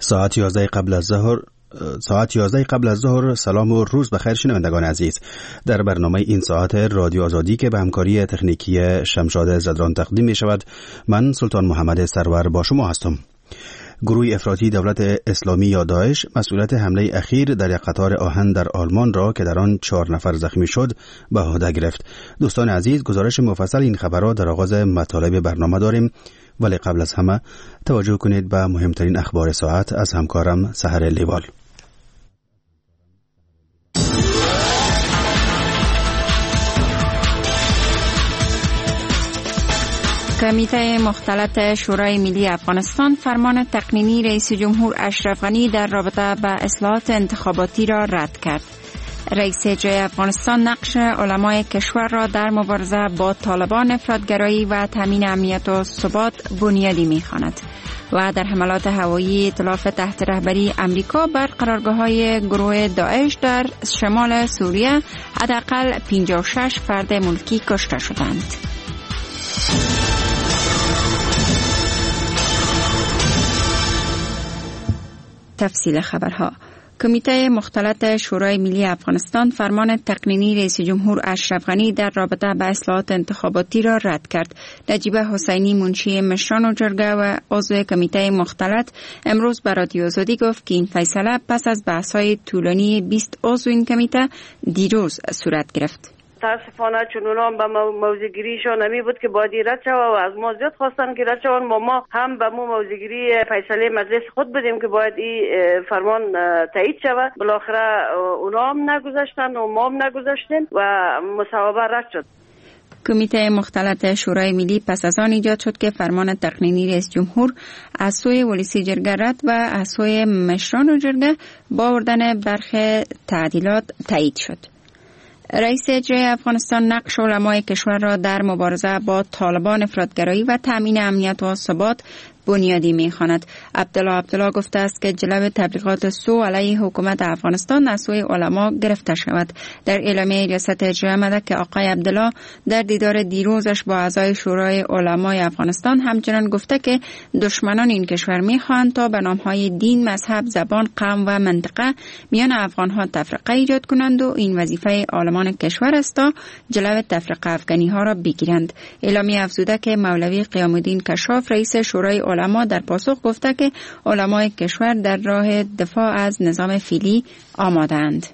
ساعت 11 قبل از ظهر. سلام و روز بخیر شنوندگان عزیز. در برنامه این ساعت رادیو آزادی که به همکاری تکنیکی شمشاد زدران تقدیم می شود، من سلطان محمد سرور با شما هستم. گروه افراطی دولت اسلامی یا داعش مسئولیت حمله اخیر در یک قطار آهن در آلمان را که در آن 4 نفر زخمی شد به عهده گرفت. دوستان عزیز، گزارش مفصل این خبر را در آغاز مطالب برنامه داریم، ولی قبل از همه توجه کنید به مهمترین اخبار ساعت از همکارم سحر لیوال. کمیته مختلط شورای ملی افغانستان فرمان تقنینی رئیس جمهور اشرف غنی در رابطه با اصلاحات انتخاباتی را رد کرد. رئیس جمهور افغانستان نقش علمای کشور را در مبارزه با طالبان افراطگرایی و تامین امنیت و ثبات بنیادی می‌خواند. و در حملات هوایی ائتلاف تحت رهبری امریکا بر قرارگاه‌های گروه داعش در شمال سوریه حداقل 56 فرد ملکی کشته شدند. تفصیل خبرها. کمیته مختلط شورای ملی افغانستان فرمان تقنینی رئیس جمهور اشرف غنی در رابطه با اصلاحات انتخاباتی را رد کرد. نجیب حسینی منشی مشران و جرگه و عضو کمیته مختلط امروز به رادیو آزادی گفت که این فیصله پس از بحث‌های طولانی 20 عضو این کمیته دیروز صورت گرفت. متاسفانه چون اونا هم به موضوعگیریشان نمی بود که باید رد شود و از ما زیاد خواستن که رد شود. ما هم به موضوعگیری فیصله مجلس خود بدیم که باید این فرمان تایید شود. بالاخره اونا هم نگذاشتن و ما هم نگذاشتیم و مصوبه رد شد. کمیته مختلط شورای ملی پس از آن ایجاد شد که فرمان تقنینی رئیس جمهور از سوی ولیسی جرگه رد و از سوی مشران و جرگه با آوردن برخی تعدیلات تایید شد. رئیس جمهور افغانستان نقش علمای کشور را در مبارزه با طالبان افراطگرایی و تامین امنیت و ثبات بنیادی می‌خواند. عبدالله گفته است که جلب تبلیغات سو علیه حکومت افغانستان از سوی علما گرفته شود. در اعلامیه ریاست اجرایی آمده که آقای عبدالله در دیدار دیروزش با اعضای شورای علمای افغانستان همچنان گفته که دشمنان این کشور می‌خواهند تا به نام‌های دین، مذهب، زبان، قوم و منطقه میان افغان‌ها تفرقه ایجاد کنند و این وظیفه عالمان کشور است تا جلب تفرقه افغانی‌ها را بگیرند. اعلامیه افزوده که مولوی قیام الدین کشاف رئیس شورای علما در پاسخ گفته که علمای کشور در راه دفاع از نظام فعلی آماده‌اند.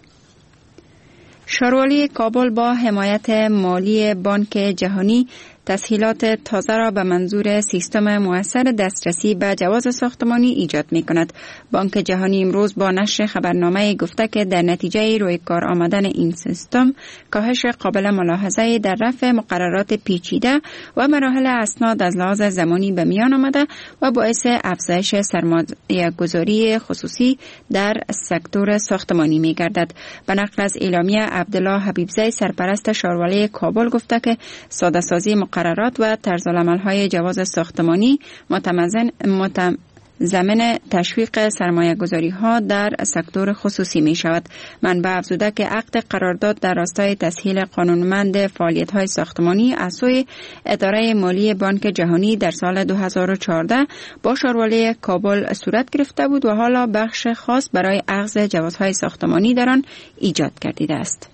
شاروالی کابل با حمایت مالی بانک جهانی تسهیلات تازه را به منظور سیستم مؤثر دسترسی به جواز ساختمانی ایجاد می کند. بانک جهانی امروز با نشر خبرنامه گفته که در نتیجه روی کار آمدن این سیستم کاهش قابل ملاحظه در رفع مقررات پیچیده و مراحل اسناد از لحاظ زمانی به میان آمده و باعث افزایش سرمایه گذاری خصوصی در سکتور ساختمانی می گردد. به نقل از اعلامیه عبدالله حبیبزی سرپرست شاروالی کابل گفته که ساده سازی مقررات و طرزالعمل‌های جواز ساختمانی ضمن تشویق سرمایه‌گذاری‌ها در سکتور خصوصی می‌شود. منبع افزوده که عقد قرارداد در راستای تسهیل قانونمند فعالیت‌های ساختمانی از سوی اداره مالی بانک جهانی در سال 2014 با شاروالی کابل صورت گرفته بود و حالا بخش خاص برای اخذ جوازهای ساختمانی در آن ایجاد گردیده است.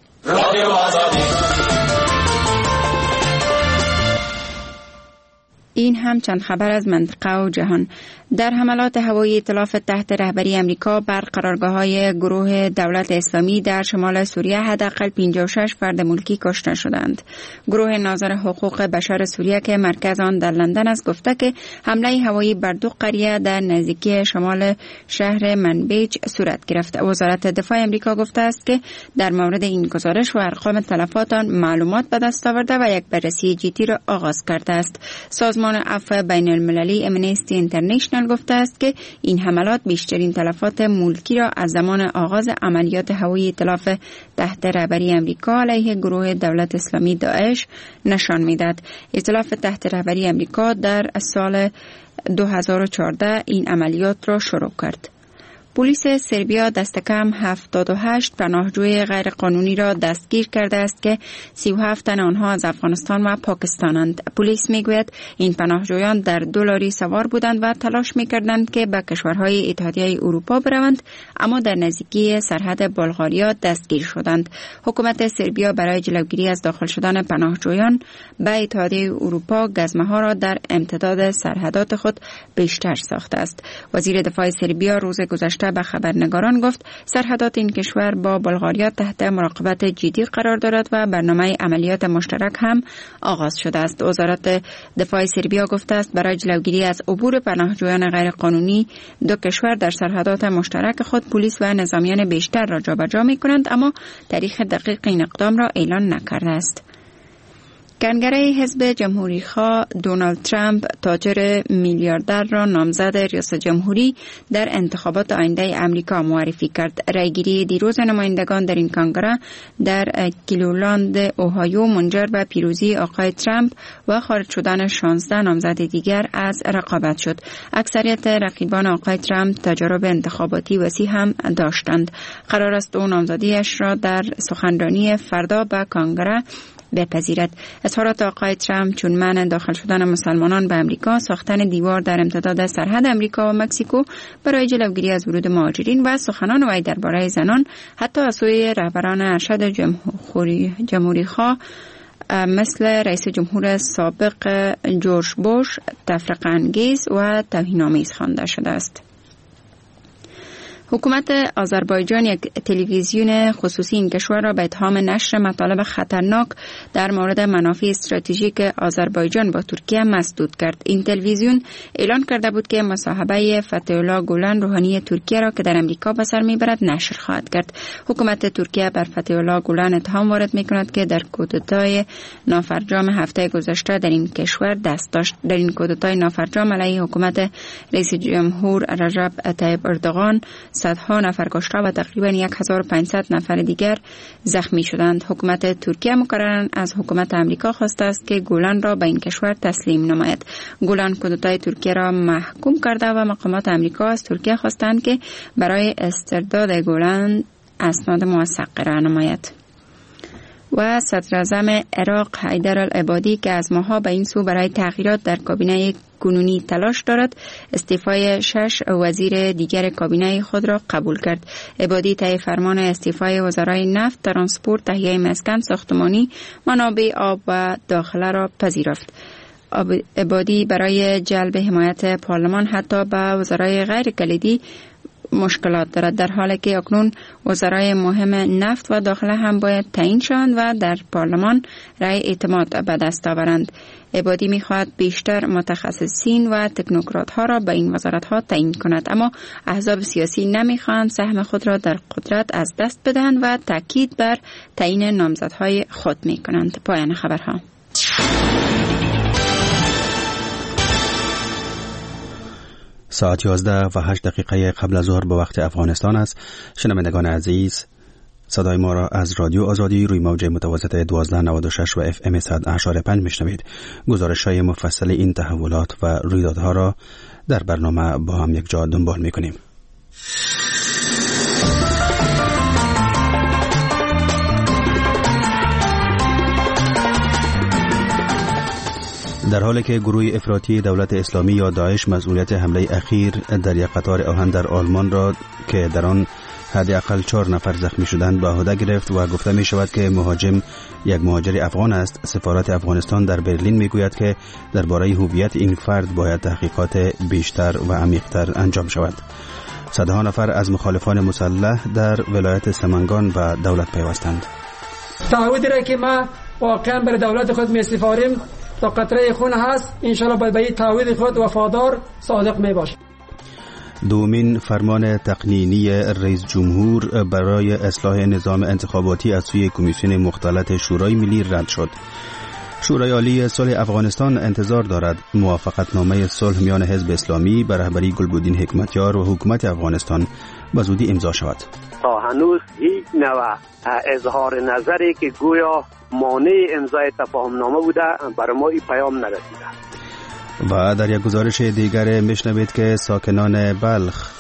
این هم چند خبر از منطقه و جهان. در حملات هوایی ائتلاف تحت رهبری امریکا بر قرارگاه‌های گروه دولت اسلامی در شمال سوریه حداقل 56 فرد ملکی کشته شدند. گروه ناظر حقوق بشر سوریه که مرکز آن در لندن است گفته که حمله هوایی بر 2 قریه در نزدیکی شمال شهر منبیج صورت گرفت. وزارت دفاع امریکا گفته است که در مورد این گزارش و ارقام تلفات آن معلومات به دست آورده و یک بررسی جدی را آغاز کرده است. سازمان عفو بین المللی امنیستی اینترنشنال گفته است که این حملات بیشترین تلفات ملکی را از زمان آغاز عملیات هوایی ائتلاف تحت رهبری امریکا علیه گروه دولت اسلامی داعش نشان می‌دهد. ائتلاف تحت رهبری امریکا در سال 2014 این عملیات را شروع کرد. پلیس سربیا دست کم 78 پناهجوی غیر قانونی را دستگیر کرده است که 37 تن آنها از افغانستان و پاکستانند. پلیس میگوید این پناهجویان در 2 لاری سوار بودند و تلاش میکردند که به کشورهای اتحادیه اروپا بروند، اما در نزدیکی سرحد بلغاریا دستگیر شدند. حکومت سربیا برای جلوگیری از داخل شدن پناهجویان به اتحادیه اروپا گزمه‌ها را در امتداد سرحدات خود بیشتر ساخته است. وزیر دفاع سربیا روز گذشته به خبرنگاران گفت سرحدات این کشور با بلغاریا تحت مراقبت جدی قرار دارد و برنامه عملیات مشترک هم آغاز شده است. وزارت دفاع سربیا گفته است برای جلوگیری از عبور پناهجویان غیر قانونی 2 کشور در سرحدات مشترک خود پلیس و نظامیان بیشتر را جابجا می‌کنند، اما تاریخ دقیق این اقدام را اعلان نکرده است. کنگره حزب جمهوری‌خواه دونالد ترامپ تاجر میلیاردر را نامزد ریاست جمهوری در انتخابات آینده امریکا معرفی کرد. رایگیری دیروز نمایندگان در این کنگره در کلیولاند اوهایو منجر به پیروزی آقای ترامپ و خارج شدن 16 نامزد دیگر از رقابت شد. اکثریت رقیبان آقای ترامپ تجارب انتخاباتی وسیع هم داشتند. قرار است او نامزدیش را در سخنرانی فردا به کنگره بپذیرد. اظهارات آقای ترامپ چون منع داخل شدن مسلمانان به امریکا، ساختن دیوار در امتداد سرحد امریکا و مکزیکو برای جلوگیری از ورود مهاجرین و سخنان وی درباره زنان حتی از سوی رهبران ارشد جمهوری‌خواه مثل رئیس جمهور سابق جورج بوش تفرقه انگیز و توهین‌آمیز خوانده شده است. حکومت آذربایجان یک تلویزیون خصوصی این کشور را به اتهام نشر مطالب خطرناک در مورد منافع استراتژیک آذربایجان با ترکیه مسدود کرد. این تلویزیون اعلان کرده بود که مصاحبه فتح الله گولن روحانی ترکیه را که در امریکا به سر میبرد نشر خواهد کرد. حکومت ترکیه بر فتح الله گولن اتهام وارد میکند که در کودتای نافرجام هفته گذشته در این کشور دست داشت. در این کودتای نافرجام علیه حکومت رئیس جمهور رجب طیب اردوغان صدها نفر کشته و تقریبا 1500 نفر دیگر زخمی شدند. حکومت ترکیه مکرراً از حکومت امریکا خواسته است که گولن را به این کشور تسلیم نماید. گولن کودتای ترکیه را محکوم کرده و مقامات امریکا از ترکیه خواستند که برای استرداد گولن اسناد موثق ارائه نماید. و صدر اعظم عراق حیدر العبادی که از ماه‌ها به این سو برای تغییرات در کابینه کنونی تلاش دارد، استعفای 6 وزیر دیگر کابینه خود را قبول کرد. عبادی طی فرمان استعفای وزرای نفت، ترانسپورت، تهیه مسکن، ساختمانی، منابع آب و داخله را پذیرفت. عبادی برای جلب حمایت پارلمان حتی به وزرای غیر کلیدی مشکلات دارد، در حالی که اکنون وزرای مهم نفت و داخله هم باید تعیین شوند و در پارلمان رأی اعتماد به دست آورند. عبادی می‌خواهد بیشتر متخصصین و تکنوکرات ها را به این وزارت ها تعیین کند، اما احزاب سیاسی نمی‌خواهند سهم خود را در قدرت از دست بدهند و تاکید بر تعیین نامزدهای خود می‌کنند. پایان خبرها. ساعت 11:08 قبل از ظهر به وقت افغانستان است. شنوندگان عزیز، صدای ما را از رادیو آزادی روی موج متوسط 1296 و FM 100.5 میشنوید. گزارش‌های مفصل این تحولات و رویدادها را در برنامه با هم یک جا دنبال می‌کنیم. در حالی که گروه افراطی دولت اسلامی یا داعش مسئولیت حمله اخیر در یک قطار آهن در آلمان را که در آن حداقل 4 نفر زخمی شدند به عهده گرفت و گفته می شود که مهاجم یک مهاجر افغان است، سفارت افغانستان در برلین می گوید که درباره هویت این فرد باید تحقیقات بیشتر و عمیق‌تر انجام شود. صدها نفر از مخالفان مسلح در ولایت سمنگان به دولت پیوستند. تعهدی را که ما واقعا بر دولت خود می سپاریم تا قطره خون هست، انشالله باید به این تعهد خود وفادار صادق می باشیم. دومین فرمان تقنینی رئیس جمهور برای اصلاح نظام انتخاباتی از سوی کمیسیون مختلط شورای ملی رد شد. شورای عالی صلح افغانستان انتظار دارد موافقتنامه صلح میان حزب اسلامی به رهبری گلبدین حکمتیار و حکومت افغانستان به زودی امضا شود. تا هنوز هیچ نوع اظهار نظری که گویا مانع امضای تفاهمنامه بوده برای ما این پیام نرسیده. و در یک گزارش دیگر میشنوید که ساکنان بلخ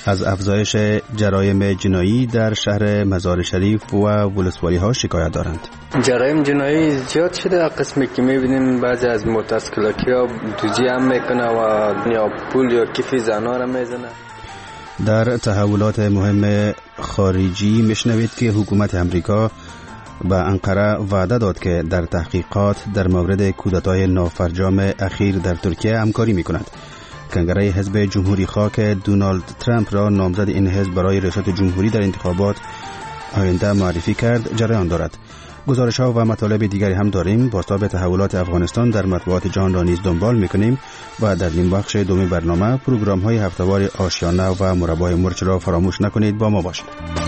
از افزایش جرایم جنایی در شهر مزار شریف و ولسوالی ها شکایت دارند. جرایم جنایی زیاد شده. قسمی که میبینیم بعضی از متاسکلاکی ها دوزی هم میکنه و یا پول یا کیفی زنها را میزنه. در تحولات مهم خارجی میشنوید که حکومت امریکا به انقره وعده داد که در تحقیقات در مورد کودتای نافرجام اخیر در ترکیه همکاری میکند. کنگره حزب جمهوری خواه که دونالد ترامپ را نامزد این حزب برای ریاست جمهوری در انتخابات آینده معرفی کرد جریان دارد. گزارش ها و مطالب دیگری هم داریم. بازتاب تحولات افغانستان در مطبوعات جهان را نیز دنبال میکنیم و در نیم بخش دوم برنامه پروگرام های هفته‌وار آشیانه و مربای مرچ را فراموش نکنید. با ما باشید.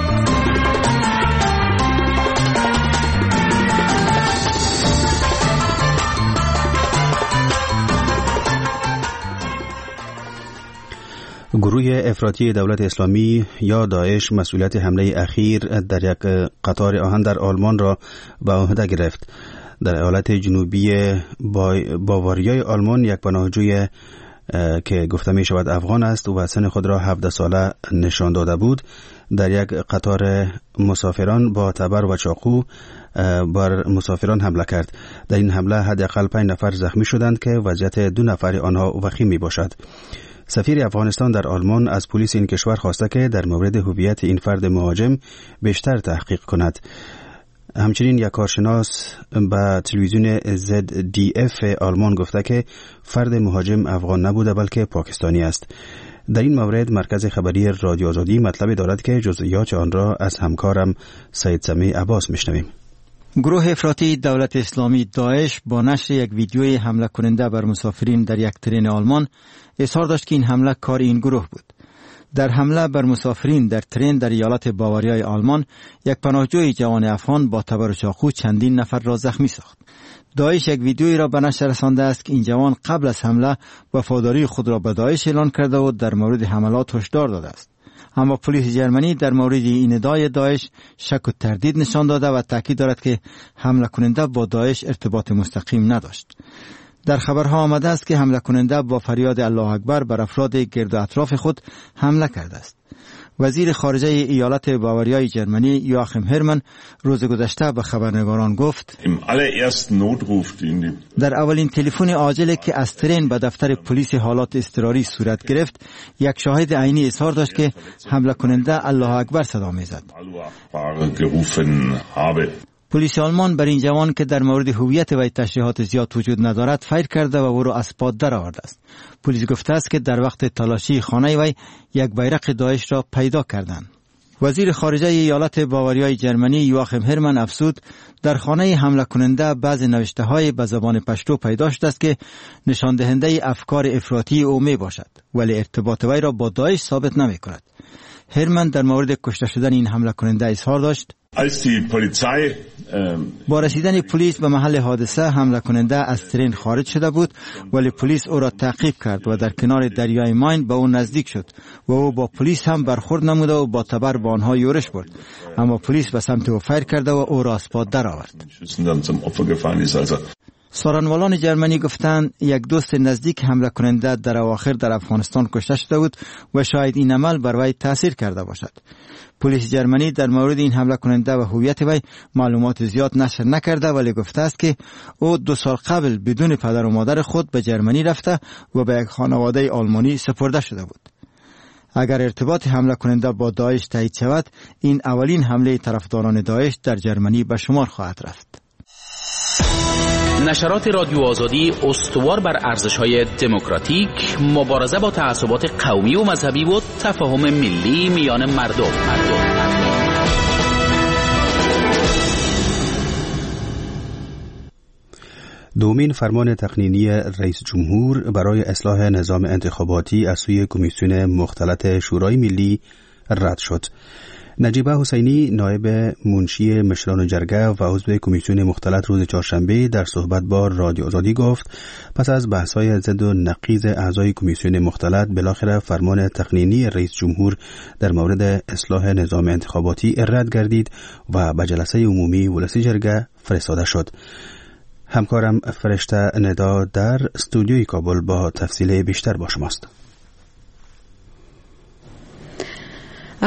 گروه افراطی دولت اسلامی یا داعش مسئولیت حمله اخیر در یک قطار آهن در آلمان را به عهده گرفت. در ایالت جنوبی باواریای آلمان یک پناهجوی که گفته می شود افغان است و سن خود را 17 ساله نشان داده بود در یک قطار مسافران با تبر و چاقو بر مسافران حمله کرد. در این حمله حداقل 5 نفر زخمی شدند که وضعیت 2 نفر آنها وخیم می باشد. سفیر افغانستان در آلمان از پلیس این کشور خواسته که در مورد هویت این فرد مهاجم بیشتر تحقیق کند. همچنین یک کارشناس به تلویزیون ZDF آلمان گفته که فرد مهاجم افغان نبوده بلکه پاکستانی است. در این مورد مرکز خبری رادیو آزادی مطلب دارد که جزئیات آن را از همکارم سید سمی عباس میشنویم. گروه افراطی دولت اسلامی داعش با نشر یک ویدیوی حمله کننده بر مسافرین در یک ترن آلمان اظهار داشت که این حمله کار این گروه بود. در حمله بر مسافرین در ترن در ایالت باواریای آلمان یک پناهجوی جوان افغان با تبر و چاقو چندین نفر را زخمی ساخت. داعش یک ویدیویی را به نشر رسانده است که این جوان قبل از حمله وفاداری خود را به داعش اعلان کرده و در مورد حملات هشدار داده است. اما پلیس جرمنی در مورد این ادعای داعش شک و تردید نشان داده و تاکید دارد که حمله کننده با داعش ارتباط مستقیم نداشت. در خبرها آمده است که حمله کننده با فریاد الله اکبر بر افراد گرد و اطراف خود حمله کرده است. وزیر خارجه ایالت باواریای جرمنی یواخیم هرمن روز گذشته به خبرنگاران گفت در اولین تلفن عاجلی که از ترین به دفتر پلیس حالات اضطراری صورت گرفت، یک شاهد عینی اظهار داشت که حمله کننده الله اکبر صدا می‌زد. پلیس آلمان بر این جوان که در مورد هویت و تشریحات زیاد وجود ندارد فیر کرده و او را از پا در آورده است. پلیس گفته است که در وقت تلاشی خانه وی یک بیرق داعش را پیدا کردند. وزیر خارجه ایالت باواریای جرمنی یواخیم هرمن افزود در خانه حمله کننده بعض نوشته‌های به زبان پشتو پیدا شده است که نشان دهنده افکار افراطی او می باشد، ولی ارتباط وی را با داعش ثابت نمی کند. هرمن در مورد کشته شدن این حمله کننده اظهار داشت با رسیدن پلیس به محل حادثه حمله کننده از ترین خارج شده بود، ولی پلیس او را تعقیب کرد و در کنار دریای ماین به او نزدیک شد و او با پلیس هم برخورد نموده و با تبر به آنها یورش برد، اما پلیس به سمت او فیر کرده و او را از پا در آورد. سارنوالان جرمنی گفتند یک دوست نزدیک حمله کننده در اواخر در افغانستان کشته شده بود و شاید این عمل بر وی تاثیر کرده باشد. پلیس جرمنی در مورد این حمله کننده و هویت وی معلومات زیاد نشر نکرده، ولی گفته است که او 2 سال قبل بدون پدر و مادر خود به جرمنی رفته و به یک خانواده آلمانی سپرده شده بود. اگر ارتباط حمله کننده با داعش تایید شود، این اولین حمله طرفداران داعش در جرمنی به شمار خواهد رفت. نشرات رادیو آزادی استوار بر ارزش‌های دموکراتیک، مبارزه با تعصبات قومی و مذهبی و تفاهم ملی میان مردم. دومین فرمان تقنینی رئیس جمهور برای اصلاح نظام انتخاباتی از سوی کمیسیون مختلط شورای ملی رد شد. نجیبه حسینی نایب منشی مشران جرگه و عضو کمیسیون مختلط روز چهارشنبه در صحبت با رادیو آزادی گفت پس از بحث‌های ضد و نقیض اعضای کمیسیون مختلط بالاخره فرمان تقنینی رئیس جمهور در مورد اصلاح نظام انتخاباتی رد گردید و به جلسه عمومی ولسی جرگه فرستاده شد. همکارم فرشته ندا در استودیوی کابل با تفصیل بیشتر با شماست.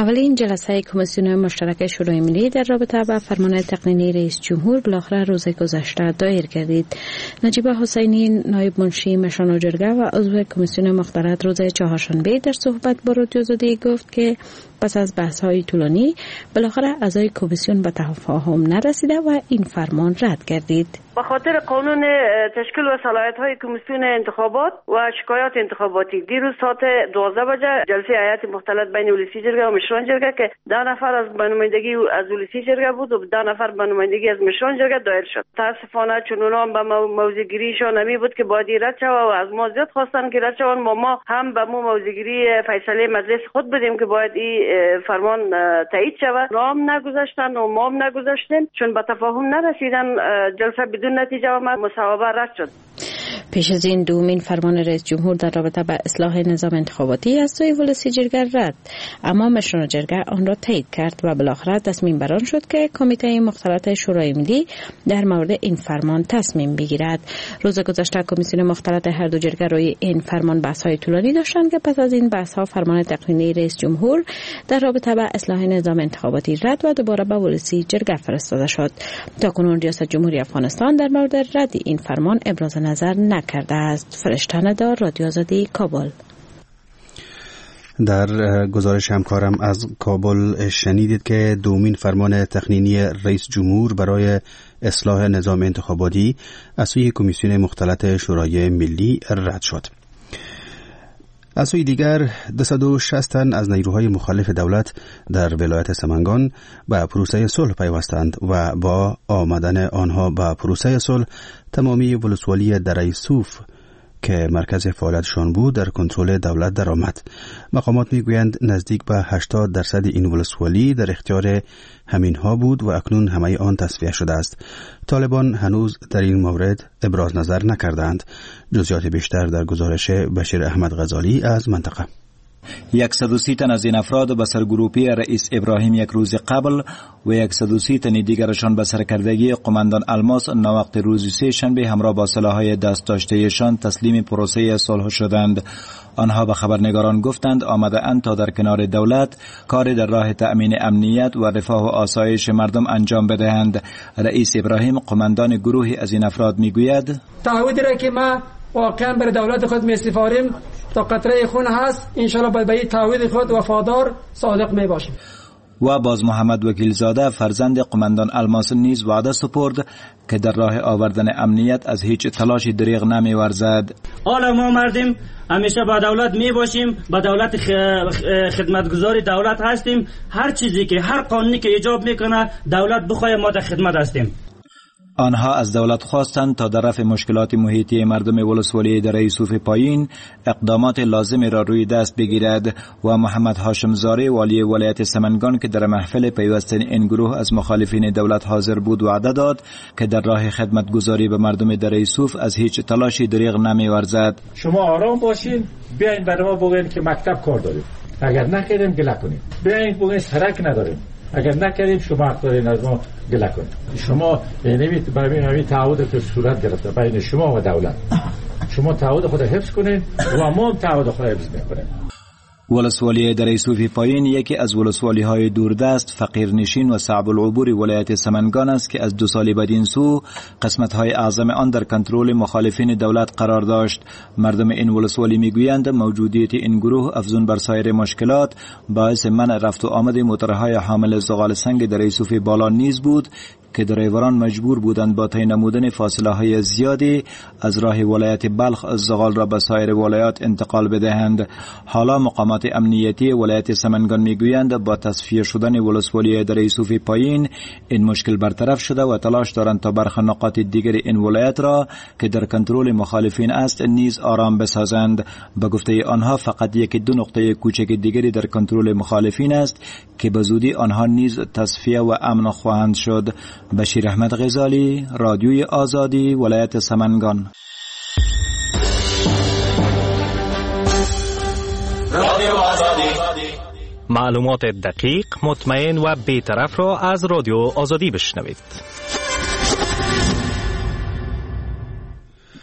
اولین جلسه کمیسیون مشترک شورای ملی در رابطه با فرمان تقنینی رئیس جمهور بالاخره روز گذشته دایر گردید. نجیب حسینی نایب منشی مشران جرگه و عضو کمیسیون مختلط روز چهارشنبه در صحبت با رادیو آزادی گفت که پس از بحث‌های طولانی بالاخره اعضای کمیسیون به تفاهم نرسیده و این فرمان رد گردید. به خاطر قانون تشکیل و صلاحیت‌های کمیسیون انتخابات و شکایات انتخاباتی دیروز ساعت 12 بجه جلسه هیئت مختلط بین ولسی جرگه و مشران جرگه که 10 نفر از نمایندگی از ولسی جرگه بود و 10 نفر به نمایندگی از مشران جرگه دایر شد. متاسفانه چون اونها به موضوعگیریشان نمی بود که باید رد شود و از ما زیاد خواستن که رد شوند. ما هم به موضوعگیری فیصله مجلس خود بدیم که باید این فرمان تایید شود. رام نگذاشتن و ما هم نگذاشتیم چون به تفاهم نرسیدن جلسه بدون نتیجه آمد، مصوبه رد شد. پیش از این دومین فرمان رئیس جمهور در رابطه با اصلاح نظام انتخاباتی از سوی ولسی جرگه رد، اما مشران جرگه آن را تایید کرد و بالاخره تصمیم بر آن شد که کمیته مختلط شورای ملی در مورد این فرمان تصمیم بگیرد. روز گذشته کمیسیون مختلط هر دو جرگه روی این فرمان بحث‌های طولانی داشتند که پس از این بحث‌ها فرمان تقنینی رئیس جمهور در رابطه با اصلاح نظام انتخاباتی رد و دوباره به ولسی جرگه فرستاده شد. تاکنون ریاست جمهوری افغانستان در مورد رد این فرمان ابراز نظر نکرده است. فرشته ندار، رادیو آزادی، کابل. در گزارش همکارم از کابل شنیدید که دومین فرمان تقنینی رئیس جمهور برای اصلاح نظام انتخاباتی از سوی کمیسیون مختلط شورای ملی رد شد. از سوی دیگر 260 تن از نیروهای مخالف دولت در ولایت سمنگان به پروسه صلح پیوستند و با آمدن آنها به پروسه صلح تمامی ولسوالی دره سوف که مرکز فعالیتشان بود در کنترل دولت درآمد. مقامات میگویند نزدیک به 80% این ولسوالی در اختیار همینها بود و اکنون همه آن تصفیه شده است. طالبان هنوز در این مورد ابراز نظر نکردند. جزئیات بیشتر در گزارش بشیر احمد غزالی از منطقه. 130 تن از این افراد به سرگروپی رئیس ابراهیم یک روز قبل و 130 تن دیگرشان به سرکردگی قماندان الماس ناوقت روز سه شنبه همراه با سلاح‌های دست داشته‌شان تسلیم پروسه صلح شدند. آنها به خبرنگاران گفتند آمده اند تا در کنار دولت کار در راه تأمین امنیت و رفاه و آسایش مردم انجام بدهند. رئیس ابراهیم قماندان گروهی از این افراد میگوید تعهدی را که ما واقعا بر دولت خود می‌سپاریم تا قطره خون هست انشالله به این تعهد خود وفادار صادق می باشیم. و باز محمد وکیلزاده فرزند قماندان الماس نیز وعده سپرد که در راه آوردن امنیت از هیچ تلاشی دریغ نمی ورزد. حالا ما مردم همیشه با دولت می باشیم، با دولت خدمتگزار دولت هستیم. هر چیزی که هر قانونی که ایجاب میکنه دولت بخواه ما در خدمت هستیم. آنها از دولت خواستند تا در رفع مشکلات محیطی مردم ولسوالی دره سوف پایین اقدامات لازم را روی دست بگیرد و محمد هاشم زاری والی ولایت سمنگان که در محفل پیوستن این گروه از مخالفین دولت حاضر بود وعده داد که در راه خدمتگزاری به مردم دره سوف از هیچ تلاشی دریغ نمی‌ورزد. شما آرام باشین، بیاین برای ما بگین که مکتب کار داریم، اگر نکردیم گله کنیم، بیاین بگین سرک نداریم، اگر نکردیم شما حق دارین از ما گله کنید. شما نمی تعهد که صورت گرفته بین شما و دولت، شما تعهد خود حفظ کنید و ما هم تعهد خود حفظ میکنیم. ولسوالی دره سوفی پایین یکی از ولسوالی های دوردست، فقیرنشین و صعب العبور ولایت سمنگان است که از 2 سال بدین سو قسمت های اعظم آن در کنترل مخالفین دولت قرار داشت. مردم این ولسوالی میگویند موجودیت این گروه افزون بر سایر مشکلات باعث منع رفت و آمد موتورهای حامل زغال سنگ دره سوفی بالا نیز بود که درایوران مجبور بودند با طی نمودن فاصله های زیادی از راه ولایت بلخ زغال را به سایر ولایات انتقال بدهند. حالا مقامات امنیتی ولایت سمنگان میگویند با تصفیه شدن ولسوالی دره سوفی پایین این مشکل برطرف شده و تلاش دارند تا برخی نقاط دیگر این ولایت را که در کنترل مخالفین است نیز آرام بسازند. به گفته آنها فقط 1-2 نقطه کوچک دیگری در کنترل مخالفین است که به زودی آنها نیز تصفیه و امن خواهند شد. بشیر احمد غزالی، رادیوی آزادی، ولایت سمنگان. رادیو آزادی، معلومات دقیق، مطمئن و بی‌طرف را از رادیو آزادی بشنوید.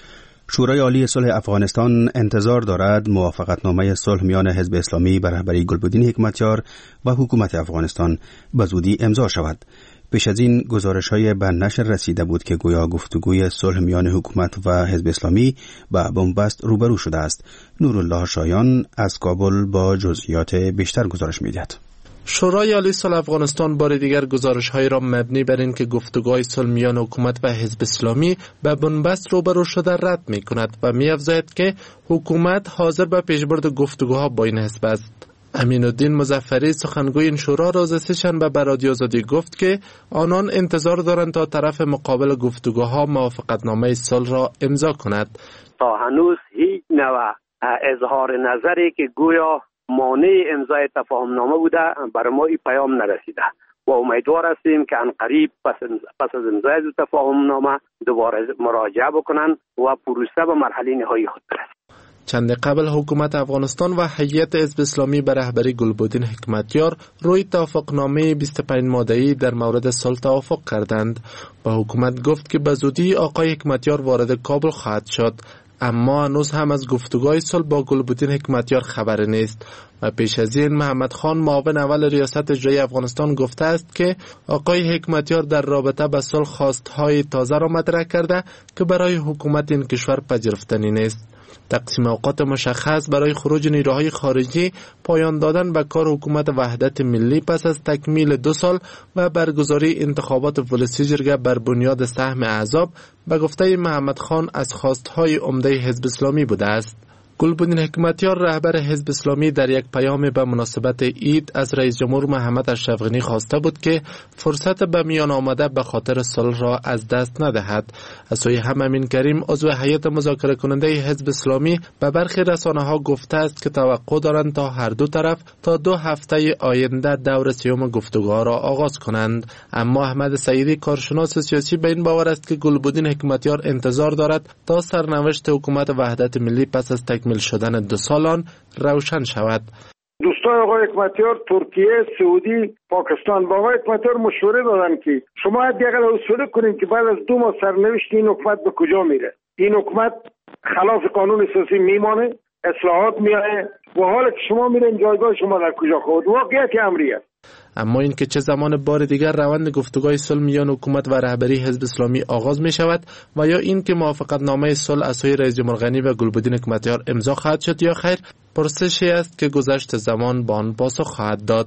شورای عالی صلح افغانستان انتظار دارد موافقتنامه صلح میان حزب اسلامی به رهبری گلبدین حکمتیار و حکومت افغانستان به زودی امضا شود. پیش از این گزارش‌های به نشر رسیده بود که گویا گفتگوی صلح میان حکومت و حزب اسلامی به بنبست روبرو شده است. نورالله شایان از کابل با جزئیات بیشتر گزارش می‌دهد. شورای عالی صلح افغانستان بار دیگر گزارش‌های را مبنی بر این که گفتگوهای صلح میان حکومت و حزب اسلامی به بنبست روبرو شده رد می‌کند و می‌افزاید که حکومت حاضر به پیشبرد گفتگوها با این حزب است. امین الدین مظفری سخنگوی این شورا روز سه‌شنبه به رادیو آزادی گفت که آنان انتظار دارند تا طرف مقابل گفتگوها موافقتنامه صلح را امضا کند. تا هنوز هیچ نوع اظهار نظری که گویا مانع امضای تفاهمنامه بوده برای ما این پیام نرسیده و امیدوار هستیم که عنقریب پس از امضای تفاهمنامه دوباره مراجعه بکنن و پروسه به مرحله نهایی خود برسد. چند قبل حکومت افغانستان و هیئت حزب اسلامی به رهبری گلبدین حکمتیار روی توافقنامه 25 ماده‌ای در مورد صلح توافق کردند و حکومت گفت که به زودی آقای حکمتیار وارد کابل خواهد شد، اما هنوز هم از گفتگوهای صلح با گلبدین حکمتیار خبری نیست و پیش از این محمد خان معاون اول ریاست اجرایی افغانستان گفته است که آقای حکمتیار در رابطه با صلح خواستهای تازه را مطرح کرده که برای حکومت این کشور پذیرفتنی نیست. تقسیم اوقات مشخص برای خروج نیروهای خارجی، پایان دادن به کار حکومت وحدت ملی پس از تکمیل 2 سال و برگزاری انتخابات ولسی جرگه بر بنیاد سهم احزاب به گفته محمد خان از خواستهای عمده حزب اسلامی بوده است. گلبدین حکمتیار رهبر حزب اسلامی در یک پیام به مناسبت عید از رئیس جمهور محمد اشرف غنی خواسته بود که فرصت به میان آمده به خاطر صلح را از دست ندهد. از سوی هم امین کریم عضو هیئت مذاکره کننده حزب اسلامی به برخی رسانه‌ها گفته است که توقع دارند تا هر دو طرف تا 2 هفته آینده دور سوم گفتگوها را آغاز کنند، اما احمد سعیدی کارشناس سیاسی به این باور است که گلبدین حکمتیار انتظار دارد تا سرنوشت حکومت وحدت ملی پس از تکمیل شدن 2 سالان روشن شود. دوستان آقای حکمتیار ترکیه، سعودی، پاکستان با آقای حکمتیار مشوره دادن که شما حداقل حوصله کنین که بعد از 2 ماه سرنوشت این حکومت به کجا میره. این حکومت خلاف قانون اساسی میمانه، اصلاحات میاره و حالا که شما میرین جایگاه شما در کجا خواهد. واقعیت امری است. اما این که چه زمان بار دیگر روند گفتگوهای صلح میان حکومت و رهبری حزب اسلامی آغاز می شود و یا این که موافقتنامه صلح از سوی رئیس جمهور غنی و گلبدین حکمتیار امضا خواهد شد یا خیر، پرسشی است که گذشت زمان با آن پاسخ خواهد داد.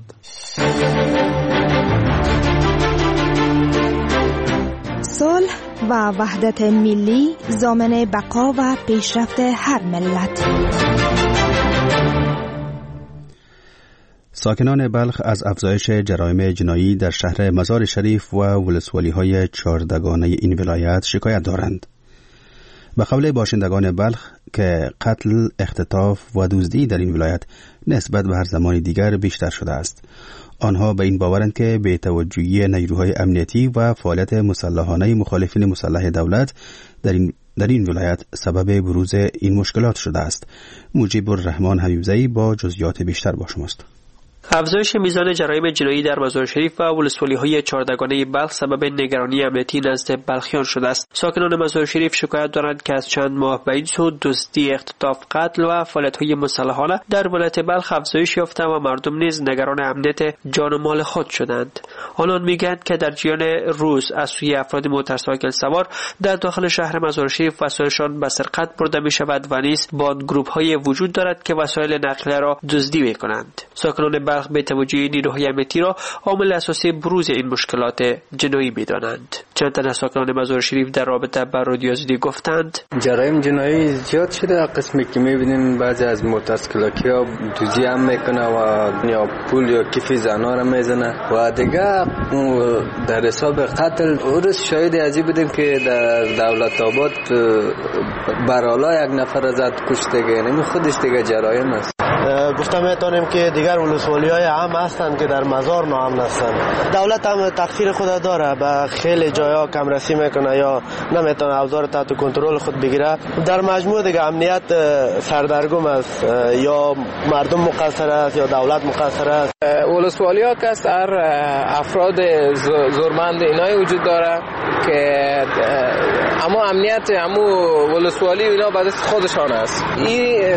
صلح و وحدت ملی ضامن بقا و پیشرفت هر ملت. ساکنان بلخ از افزایش جرایم جنایی در شهر مزار شریف و ولسوالی‌های 14 این ولایت شکایت دارند. به قول باشندگان بلخ که قتل، اختطاف و دزدی در این ولایت نسبت به هر زمان دیگر بیشتر شده است. آنها به این باورند که به توجهی نیروهای امنیتی و فعالیت مسلحانه مخالفین مسلح دولت در این ولایت سبب بروز این مشکلات شده است. مجیب الرحمن حبیبزئی با جزئیات بیشتر با شماست. افزایش میزان جرایم جنایی در مزار شریف و ولسوالی‌های 14 بلخ سبب نگرانی امنیتی نزد بلخیان شده است. ساکنان مزار شریف شکایت دارند که از چند ماه به این سو دزدی، اختطاف، قتل و فعالیت‌های مسلحانه در ولایت بلخ افزایش یافته و مردم نیز نگران امنیت جان و مال خود شدند. آنان میگویند که در جریان روز از سوی افراد موتورسایکل سوار در داخل شهر مزار شریف وسایلشان به سرقت برده می‌شود و نیز با گروه‌های وجود دارد که وسایل نقلیه را دزدی می‌کنند. ساکنان بلخ به توجه نیروهای امنیتی را عامل اساسی بروز این مشکلات جنایی می‌دانند. چند تن از ساکنان مزار شریف در رابطه با رادیو آزادی گفتند جرایم جنایی زیاد شده. قسمی که می‌بینیم بعضی از موتورسیکل‌ها دزدی هم میکنه و یا پول یا کیف زنا را میزنه و دیگه در حساب قتل روز شاهد ازی بودیم که در دولت آباد برالا 1 نفر زد کشته. یعنی خودش دیگه جرایم است. گفتم میتونیم که دیگر ولسوالی‌های عام هستند که در مزار ناامن هستند. دولت هم تقصیر خود داره، به خیلی جاها کمرسی میکنه یا نمیتونه اوضاع تحت کنترل خود بگیره. در مجموع دیگه امنیت سردرگم است، یا مردم مقصر است یا دولت مقصر است. ولسوالی‌ها که هر افراد زورمند اینای وجود داره که اما امنیت امو ولسوالی اینا به دست خودشان است. این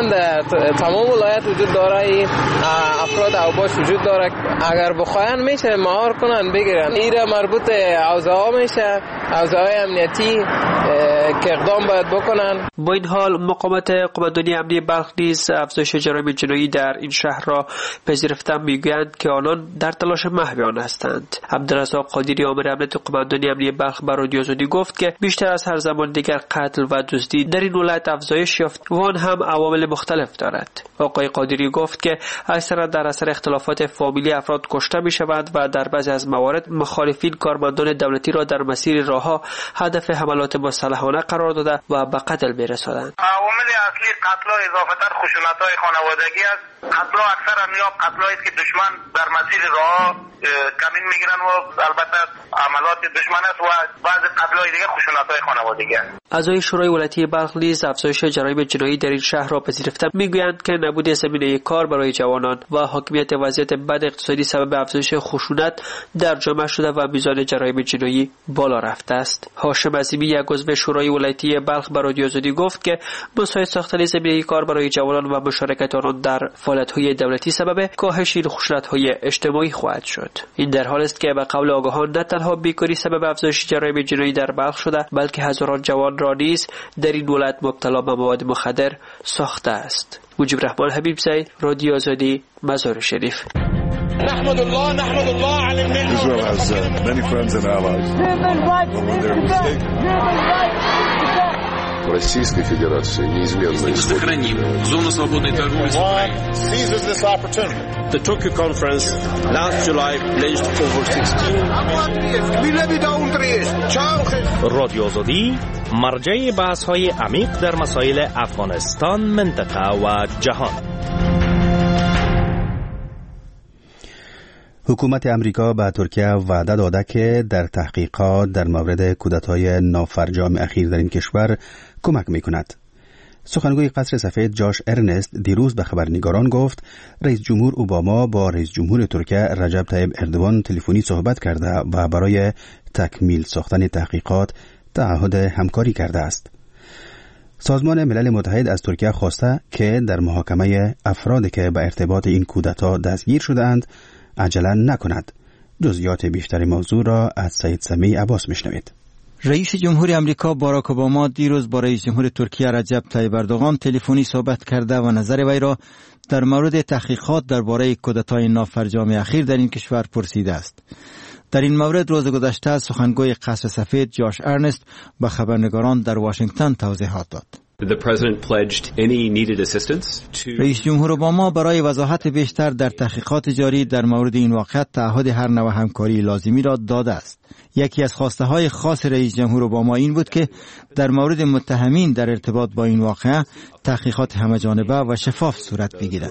تمام ولایت وجود داره، این افراد اوباش وجود داره. اگر بخواین میشه مهار کنن بگیرن. این مربوط اوضاع میشه، اوضاع امنیتی که اقدام باید بکنن. با این حال مقامات قماندانی امنی بلخ نیز افزایش جرایم جنایی در این شهر را پذیرفتن میگویند که آنان در تلاش محو آن هستند. عبدالرزاق قادری آمر امنیت قماندانی امنی بلخ بر رادیو آزادی گفت که بیشتر از هر زمان دیگر قتل و دزدی در این ولایت افزایش یافت و آن هم عوامل مختلف دارد. آقای قادری گفت که اکثرا در اثر اختلافات فامیلی افراد کشته میشوند و در بعضی از موارد مخالفین کارمندان دولتی را در مسیر راهها هدف حملات مسلحانه قرار داده و به قتل میرسانند. عوامل اصلی قتل و اضافتر خشونت‌های خانوادگی است. قتل اکثرا یا قتلایی که دشمن در مسیر راه کمین میگیرن و البته عملات دشمن است و بعض قتل‌های دیگه خشونت‌های خانوادگی است. اعضای شورای ولایتی بلخ نیز افزایش جرایم جنایی در این شهر را پذیرفتند. میگویند که نبود زمینه کار برای جوانان و حاکمیت وضعیت بد اقتصادی سبب افزایش خشونت در جامعه شده و میزان جرایم جنایی بالا رفته است. هاشم عظیمی یک عضو شورای ولایتی بلخ به رادیو آزادی گفت که مساعد ساختن زمینه کار برای جوانان و مشارکت آنان در فعالیت‌های دولتی سبب کاهش این خشونت‌های اجتماعی خواهد شد. این در حالی است که به قول آگاهان نه تنها بیکاری سبب افزایش جرایم جنایی در بلخ شده، بلکه هزاران جوان را نیز در این ولایت مبتلا به مواد مخدر ساخته است. مجیب رحمان حبیبزی، رادیو آزادی، مزار شریف. نحمد الله على النعمة. Israel has many friends and allies. Российской Федерации неизменно сохраним зону свободной торговли с Украиной. Seizes this opportunity. The Tokyo conference last July pledged over 16 رادیو آزادی مرجع بحث‌های عمیق در مسائل افغانستان، منطقه و جهان. حکومت امریکا به ترکیه وعده داده که در تحقیقات در مورد کودتای نافرجام اخیر در این کشور کمک میکند. سخنگوی قصر سفید جاش ارنست دیروز به خبرنگاران گفت رئیس جمهور اوباما با رئیس جمهور ترکیه رجب طیب اردوان تلفنی صحبت کرده و برای تکمیل ساختن تحقیقات تعهد همکاری کرده است. سازمان ملل متحد از ترکیه خواسته که در محاکمه افرادی که به ارتباط این کودتا دستگیر شده‌اند عجله نکند. جزئیات بیشتر موضوع را از سید سمیع عباس میشنوید. رئیس جمهور امریکا باراک اوباما دیروز با رئیس جمهور ترکیه رجب طیب اردوغان تلفنی صحبت کرده و نظر وی را در مورد تحقیقات درباره کودتای نافرجام اخیر در این کشور پرسیده است. در این مورد روز گذشته سخنگوی قصر سفید جاش ارنست به خبرنگاران در واشنگتن توضیحات داد. رئیس جمهور اوباما برای وضاحت بیشتر در تحقیقات جاری در مورد این واقعه تعهد هر نوع همکاری لازمی را داده است. یکی از خواسته های خاص رئیس جمهور اوباما این بود که در مورد متهمین در ارتباط با این واقعه تحقیقات همه‌جانبه و شفاف صورت بگیرد.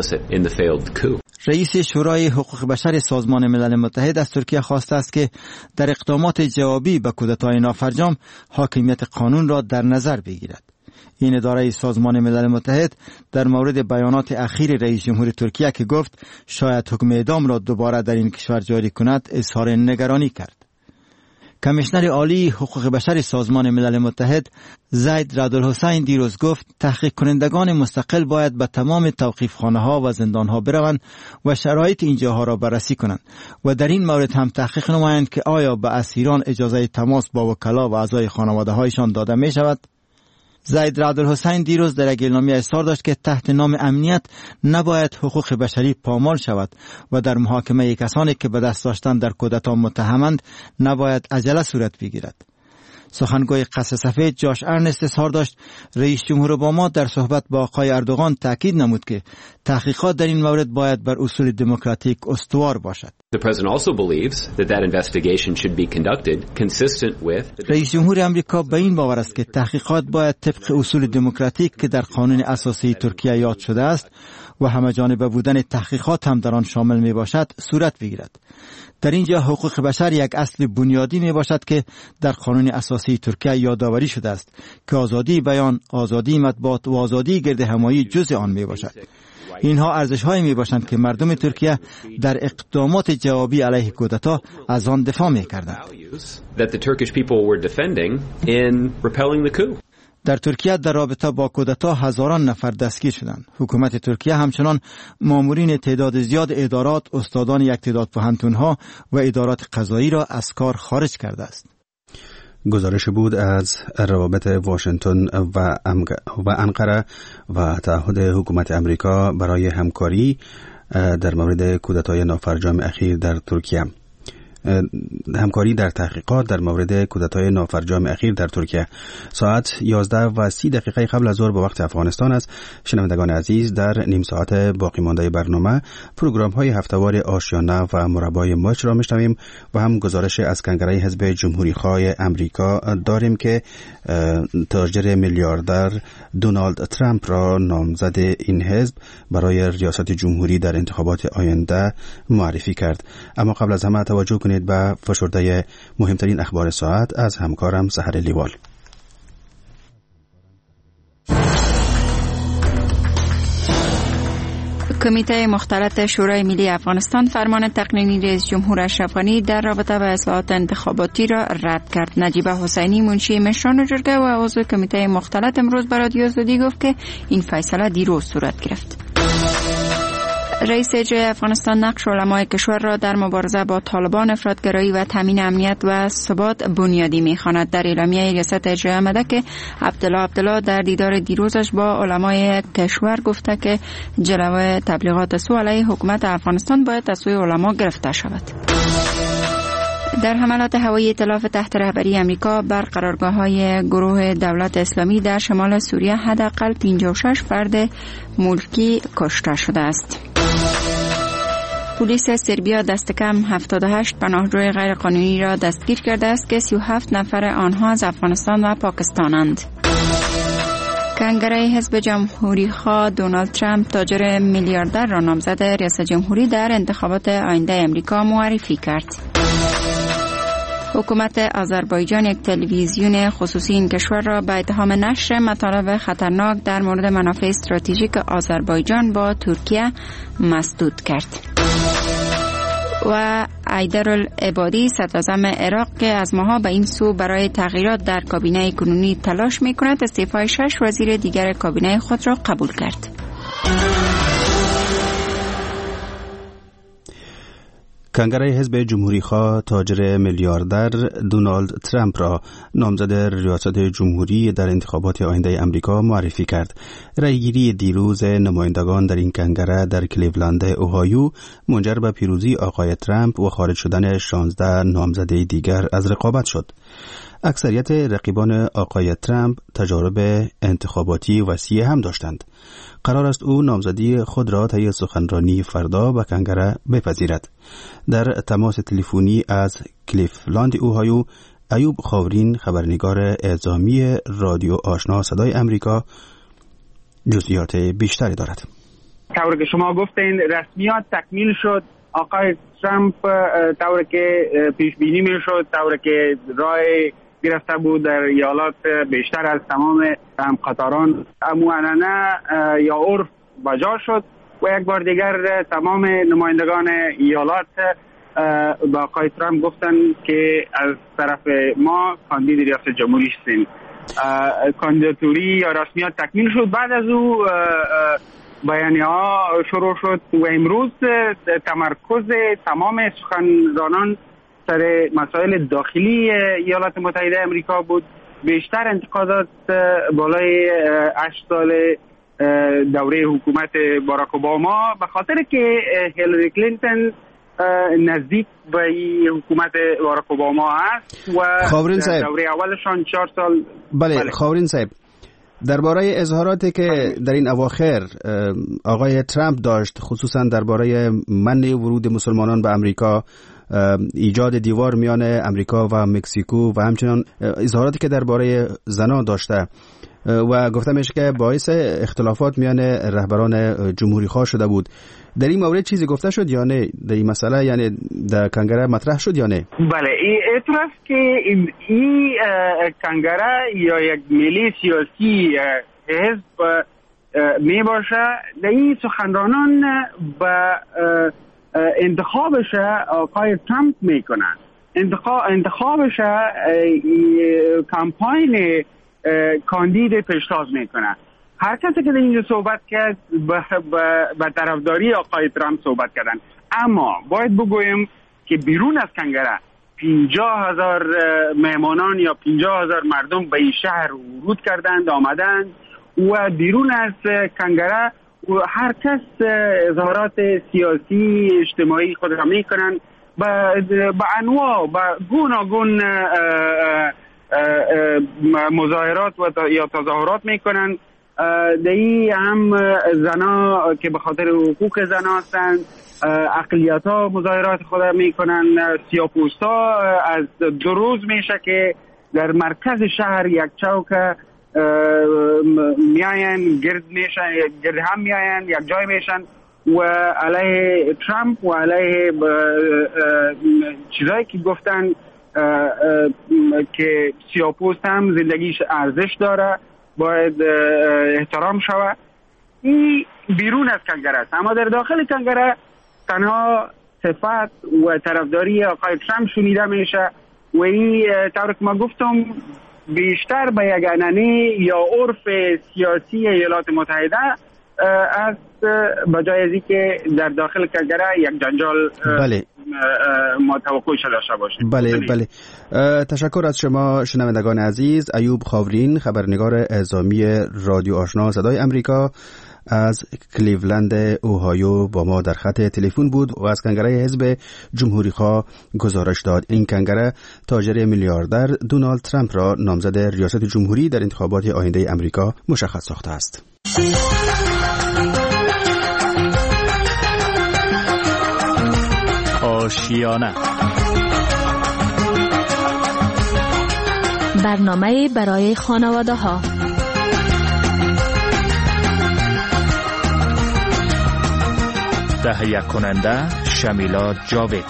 رئیس شورای حقوق بشر سازمان ملل متحد از ترکیه خواسته است که در اقدامات جوابی به کودتای نافرجام حاکمیت قانون را در نظر بگیرد. این اداره سازمان ملل متحد در مورد بیانات اخیر رئیس جمهور ترکیه که گفت شاید حکم اعدام را دوباره در این کشور جاری کند اظهار نگرانی کرد. کمیشنر عالی حقوق بشر سازمان ملل متحد زید رادالحسین دیروز گفت تحقیق کنندگان مستقل باید به تمام توقیفخانه‌ها و زندان‌ها بروند و شرایط این جاها را بررسی کنند و در این مورد هم تحقیق نمایند که آیا به اسیران اجازه تماس با وکلا و اعضای خانواده‌هایشان داده می شود. زید رادالحسین دیروز در اعلامیه اظهار داشت که تحت نام امنیت نباید حقوق بشری پامال شود و در محاکمه کسانی که به دست داشتن در کودتا متهمند نباید عجله صورت بگیرد. سخنگوی قصر سفید جاش ارنست اظهار داشت رئیس جمهور اوباما در صحبت با آقای اردوغان تاکید نمود که تحقیقات در این مورد باید بر اصول دموکراتیک استوار باشد. The president also believes that investigation should be conducted consistent with. رئیس جمهور آمریکا به این باور است که تحقیقات باید طبق اصول دموکراتیک که در قانون اساسی ترکیه یاد شده است و همه‌جانبه بودن تحقیقات هم در آن شامل می باشد صورت بگیرد. در اینجا حقوق بشر یک اصل بنیادی می باشد که در قانون اساسی ترکیه یادآوری شده است که آزادی بیان، آزادی مطبوعات و آزادی گرد همایی جزء آن می باشد. اینها ارزش‌هایی میباشند که مردم ترکیه در اقدامات جوابی علیه کودتا از آن دفاع می‌کردند. در ترکیه در رابطه با کودتا هزاران نفر دستگیر شدند. حکومت ترکیه همچنان مامورین تعداد زیاد ادارات، استادان یک تعداد پوهنتون‌ها و ادارات قضایی را از کار خارج کرده است. گزارش بود از روابط واشنگتن و انقره و تعهد حکومت امریکا برای همکاری در مورد کودتای نافرجام اخیر در ترکیه. همکاری در تحقیقات در مورد کودتای نافرجام اخیر در ترکیه. ساعت 11:30 قبل از ظهر به وقت افغانستان است. شنوندگان عزیز، در نیم ساعت باقی مانده برنامه پروگرام های هفته‌وار آشیانه و مربای ماچ را میشنویم و هم گزارش از کنگره حزب جمهوری خواه امریکا داریم که تاجر میلیاردر دونالد ترامپ را نامزد این حزب برای ریاست جمهوری در انتخابات آینده معرفی کرد. اما قبل از همه توجه کنید به فشرده مهمترین اخبار ساعت از همکارم سحر لیوال. کمیته مختلط شورای ملی افغانستان فرمان تقنینی رئیس جمهور اشرف غنی در رابطه با اصلاحات انتخاباتی را رد کرد. نجیبه حسینی منشی مشران جرگه و عضو کمیته مختلط امروز به رادیو آزادی گفت که این فیصله دیروز صورت گرفت. رئیس اجرایی افغانستان نقش علمای کشور را در مبارزه با طالبان، افراطگرایی و تامین امنیت و ثبات بنیادی می‌خواند. در اعلامیه ریاست اجرایی آمده که عبدالله در دیدار دیروزش با علمای کشور گفته که جلوه تبلیغات سو علیه حکومت افغانستان باید از سوی علما گرفته شود. در حملات هوایی ائتلاف تحت رهبری امریکا بر قرارگاه‌های گروه دولت اسلامی در شمال سوریه حداقل 56 فرد ملکی کشته شده است. پلیس سربیا دست کم 78 پناهجوی غیرقانونی را دستگیر کرده است که 37 نفر آنها از افغانستان و پاکستانند. کنگره حزب جمهوری خواه دونالد ترامپ تاجر میلیاردر را نامزد ریاست جمهوری در انتخابات آینده امریکا معرفی کرد. حکومت آذربایجان یک تلویزیون خصوصی این کشور را به اتهام نشر مطالب خطرناک در مورد منافع استراتژیک آذربایجان با ترکیه مسدود کرد. و ایدرالعبادی صدراعظم عراق که از ماها به این سو برای تغییرات در کابینه کنونی تلاش می کند استعفای 6 وزیر دیگر کابینه خود را قبول کرد. کنگره حزب جمهوری خواه تاجر میلیاردر دونالد ترامپ را نامزد ریاست جمهوری در انتخابات آینده امریکا معرفی کرد. رأیگیری دیروز نمایندگان در این کنگره در کلیولند اوهایو منجر به پیروزی آقای ترامپ و خارج شدن 16 نامزد دیگر از رقابت شد. اکثریت رقیبان آقای ترامپ تجارب انتخاباتی وسیع هم داشتند. قرار است او نامزدی خود را طی سخنرانی فردا به کنگره بپذیرد. در تماس تلفنی از کلیفلند اوهایو، ایوب خاورین خبرنگار اعزامی رادیو آشنا صدای امریکا جزئیات بیشتری دارد. طوری که شما گفتین رسمیات تکمیل شد. آقای ترامپ طوری که پیش بینی می شد، طوری که رای گرفته بود در ایالات بیشتر از تمام همقطاران معلنه یا عرف بجا شد و یک بار دیگر تمام نمایندگان ایالات با آقای ترامپ گفتن که از طرف ما کاندید ریاست جمهوری هستیم. کاندیداتوری یا رسمیات تکمیل شد. بعد از او بیانیه ها شروع شد و امروز تمرکز تمام سخنرانان سر مسائل داخلی ایالات متحده امریکا بود. بیشتر انتقادات بالای 8 سال دوره حکومت باراک اوباما به خاطر که هیلاری کلینتون نزدیک به حکومت باراک اوباما است و دوره اولشان 4 سال. بله خاورین صاحب، درباره اظهاراتی که در این اواخر آقای ترامپ داشت، خصوصا درباره منع ورود مسلمانان به امریکا، ایجاد دیوار میان امریکا و مکزیکو و همچنان اظهاراتی که درباره زنان داشته و گفته میشه که باعث اختلافات میان رهبران جمهوری خواه شده بود، در این مورد چیزی گفته شد یا نه؟ در این مسئله یعنی در کنگره مطرح شد یا نه؟ بله، اعتراف که این کنگره یا یک ملی سیاسی حزب می باشه، در این سخنرانان به انتخابش آقای ترامپ میکنن. انتخابش کمپاین کاندید پیشتاز میکنه. هر کسی که در اینجا صحبت کرد به طرفداری آقای ترامپ صحبت کردن، اما باید بگویم که بیرون از کنگره 50,000 مهمانان یا 50,000 مردم به این شهر ورود کردند، آمدند و بیرون از کنگره هر کس اظهارات سیاسی اجتماعی خود را میکنن به انواع به گوناگون مظاهرات یا تظاهرات میکنن. دهی هم زنا که به خاطر حقوق زنا هستند، اقلیت ها مظاهرات خود میکنن، سیاه‌پوست ها از 2 روز میشه که در مرکز شهر یک چوک میاین گرد هم میاین، یک جای میشن و علیه ترامپ و علیه چیزایی که گفتن که سیاه‌پوست هم زندگیش ارزش داره، باید احترام شود. این بیرون از کنگره است، اما در داخل کنگره تنها صفت و طرفداری آقای ترامپ شنیده میشه و این طور که ما گفتم بیشتر به یک عنعنه یا عرف سیاسی ایالات متحده است، بجای از اینکه در داخل کنگره یک جنجال بله ما توقعش داشته باشیم. بله. تشکر از شما شنوندگان عزیز. ایوب خاورین، خبرنگار اعزامی رادیو آشنا صدای امریکا از کلیولند اوهایو با ما در خط تلفن بود و از کنگره حزب جمهوری خواه گزارش داد. این کنگره تاجر میلیاردر دونالد ترامپ را نامزد ریاست جمهوری در انتخابات آینده امریکا مشخص ساخته است. آشیانه، برنامه برای خانواده ها. تهیه کننده شمیلا جاوید.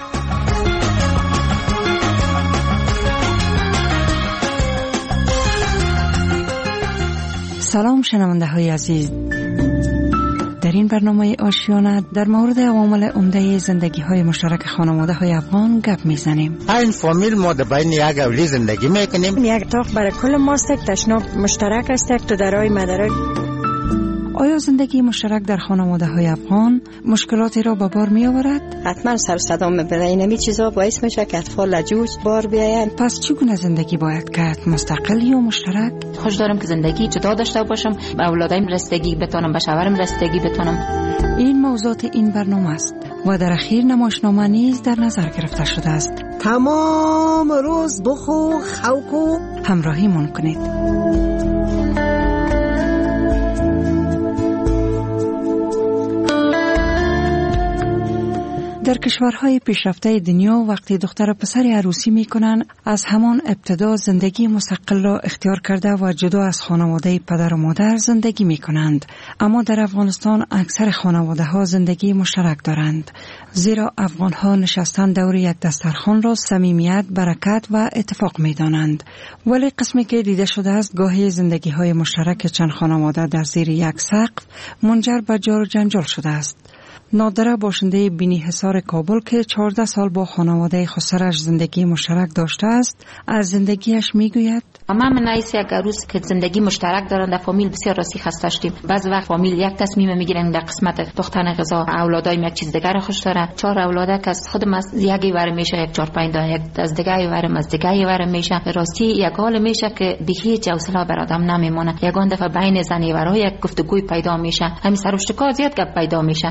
سلام شنونده های عزیز. در این برنامه آشیانه در مورد عوامل عمده زندگی های مشترک خانواده های افغان گپ میزنیم. این فامیل ما در بین یک اولی زندگی میکنیم. یک اتاق برای کل ماست، تشناب مشترک است، یک تو درای مدرک. آیا زندگی مشترک در خانواده های افغان مشکلاتی را به بار می آورد؟ حتما سر صدا می‌بره. اینمی چیزا باعث میشه که اطفال لجوج بار بیاین. پس چگونه زندگی باید کرد؟ مستقل یا مشترک؟ خوش دارم که زندگی جدا داشته باشم، به اولادایم رسیدگی بتونم، به شوهرم رسیدگی بتونم. این موضوعات این برنامه است و در اخیر نمایشنامه نیز در نظر گرفته شده است. تمام روز بخو خوکو همراهیمون کنید. در کشورهای پیشرفته دنیا وقتی دختر و پسر عروسی میکنن، از همان ابتدا زندگی مستقل را اختیار کرده و جدا از خانواده پدر و مادر زندگی میکنند. اما در افغانستان اکثر خانواده ها زندگی مشترک دارند، زیرا افغان ها نشستن دور یک دسترخوان را صمیمیت، برکت و اتفاق میدانند. ولی قسمی که دیده شده است گاهی زندگی های مشترک چند خانواده در زیر یک سقف منجر به جار و جنجال شده است. نادره باشنده بینی حصار کابل که 14 سال با خانواده خسرش زندگی مشترک داشته است، از زندگیش میگوید: ما من نایس یک عروس که زندگی مشترک دارن، در فامیل بسیار راسی خسته داشتیم. بعض وقت فامیل یک تصمیم میگیرن در قسمت دختر غذا، اولادایم یک چیز دیگر خوش داره. 4 اولاد که از خودم از یکی ور میشه، یک 4-5 تا یک از دیگه ورم از دیگه ور میشه. راستی یک حال میشه که به هیچ حوصله بر آدم نمیمونه. یگان دفعه بین زنی ورای یک گفتگوی پیدا میشه، همین سر و شکار زیاد گپ پیدا میشه. خوش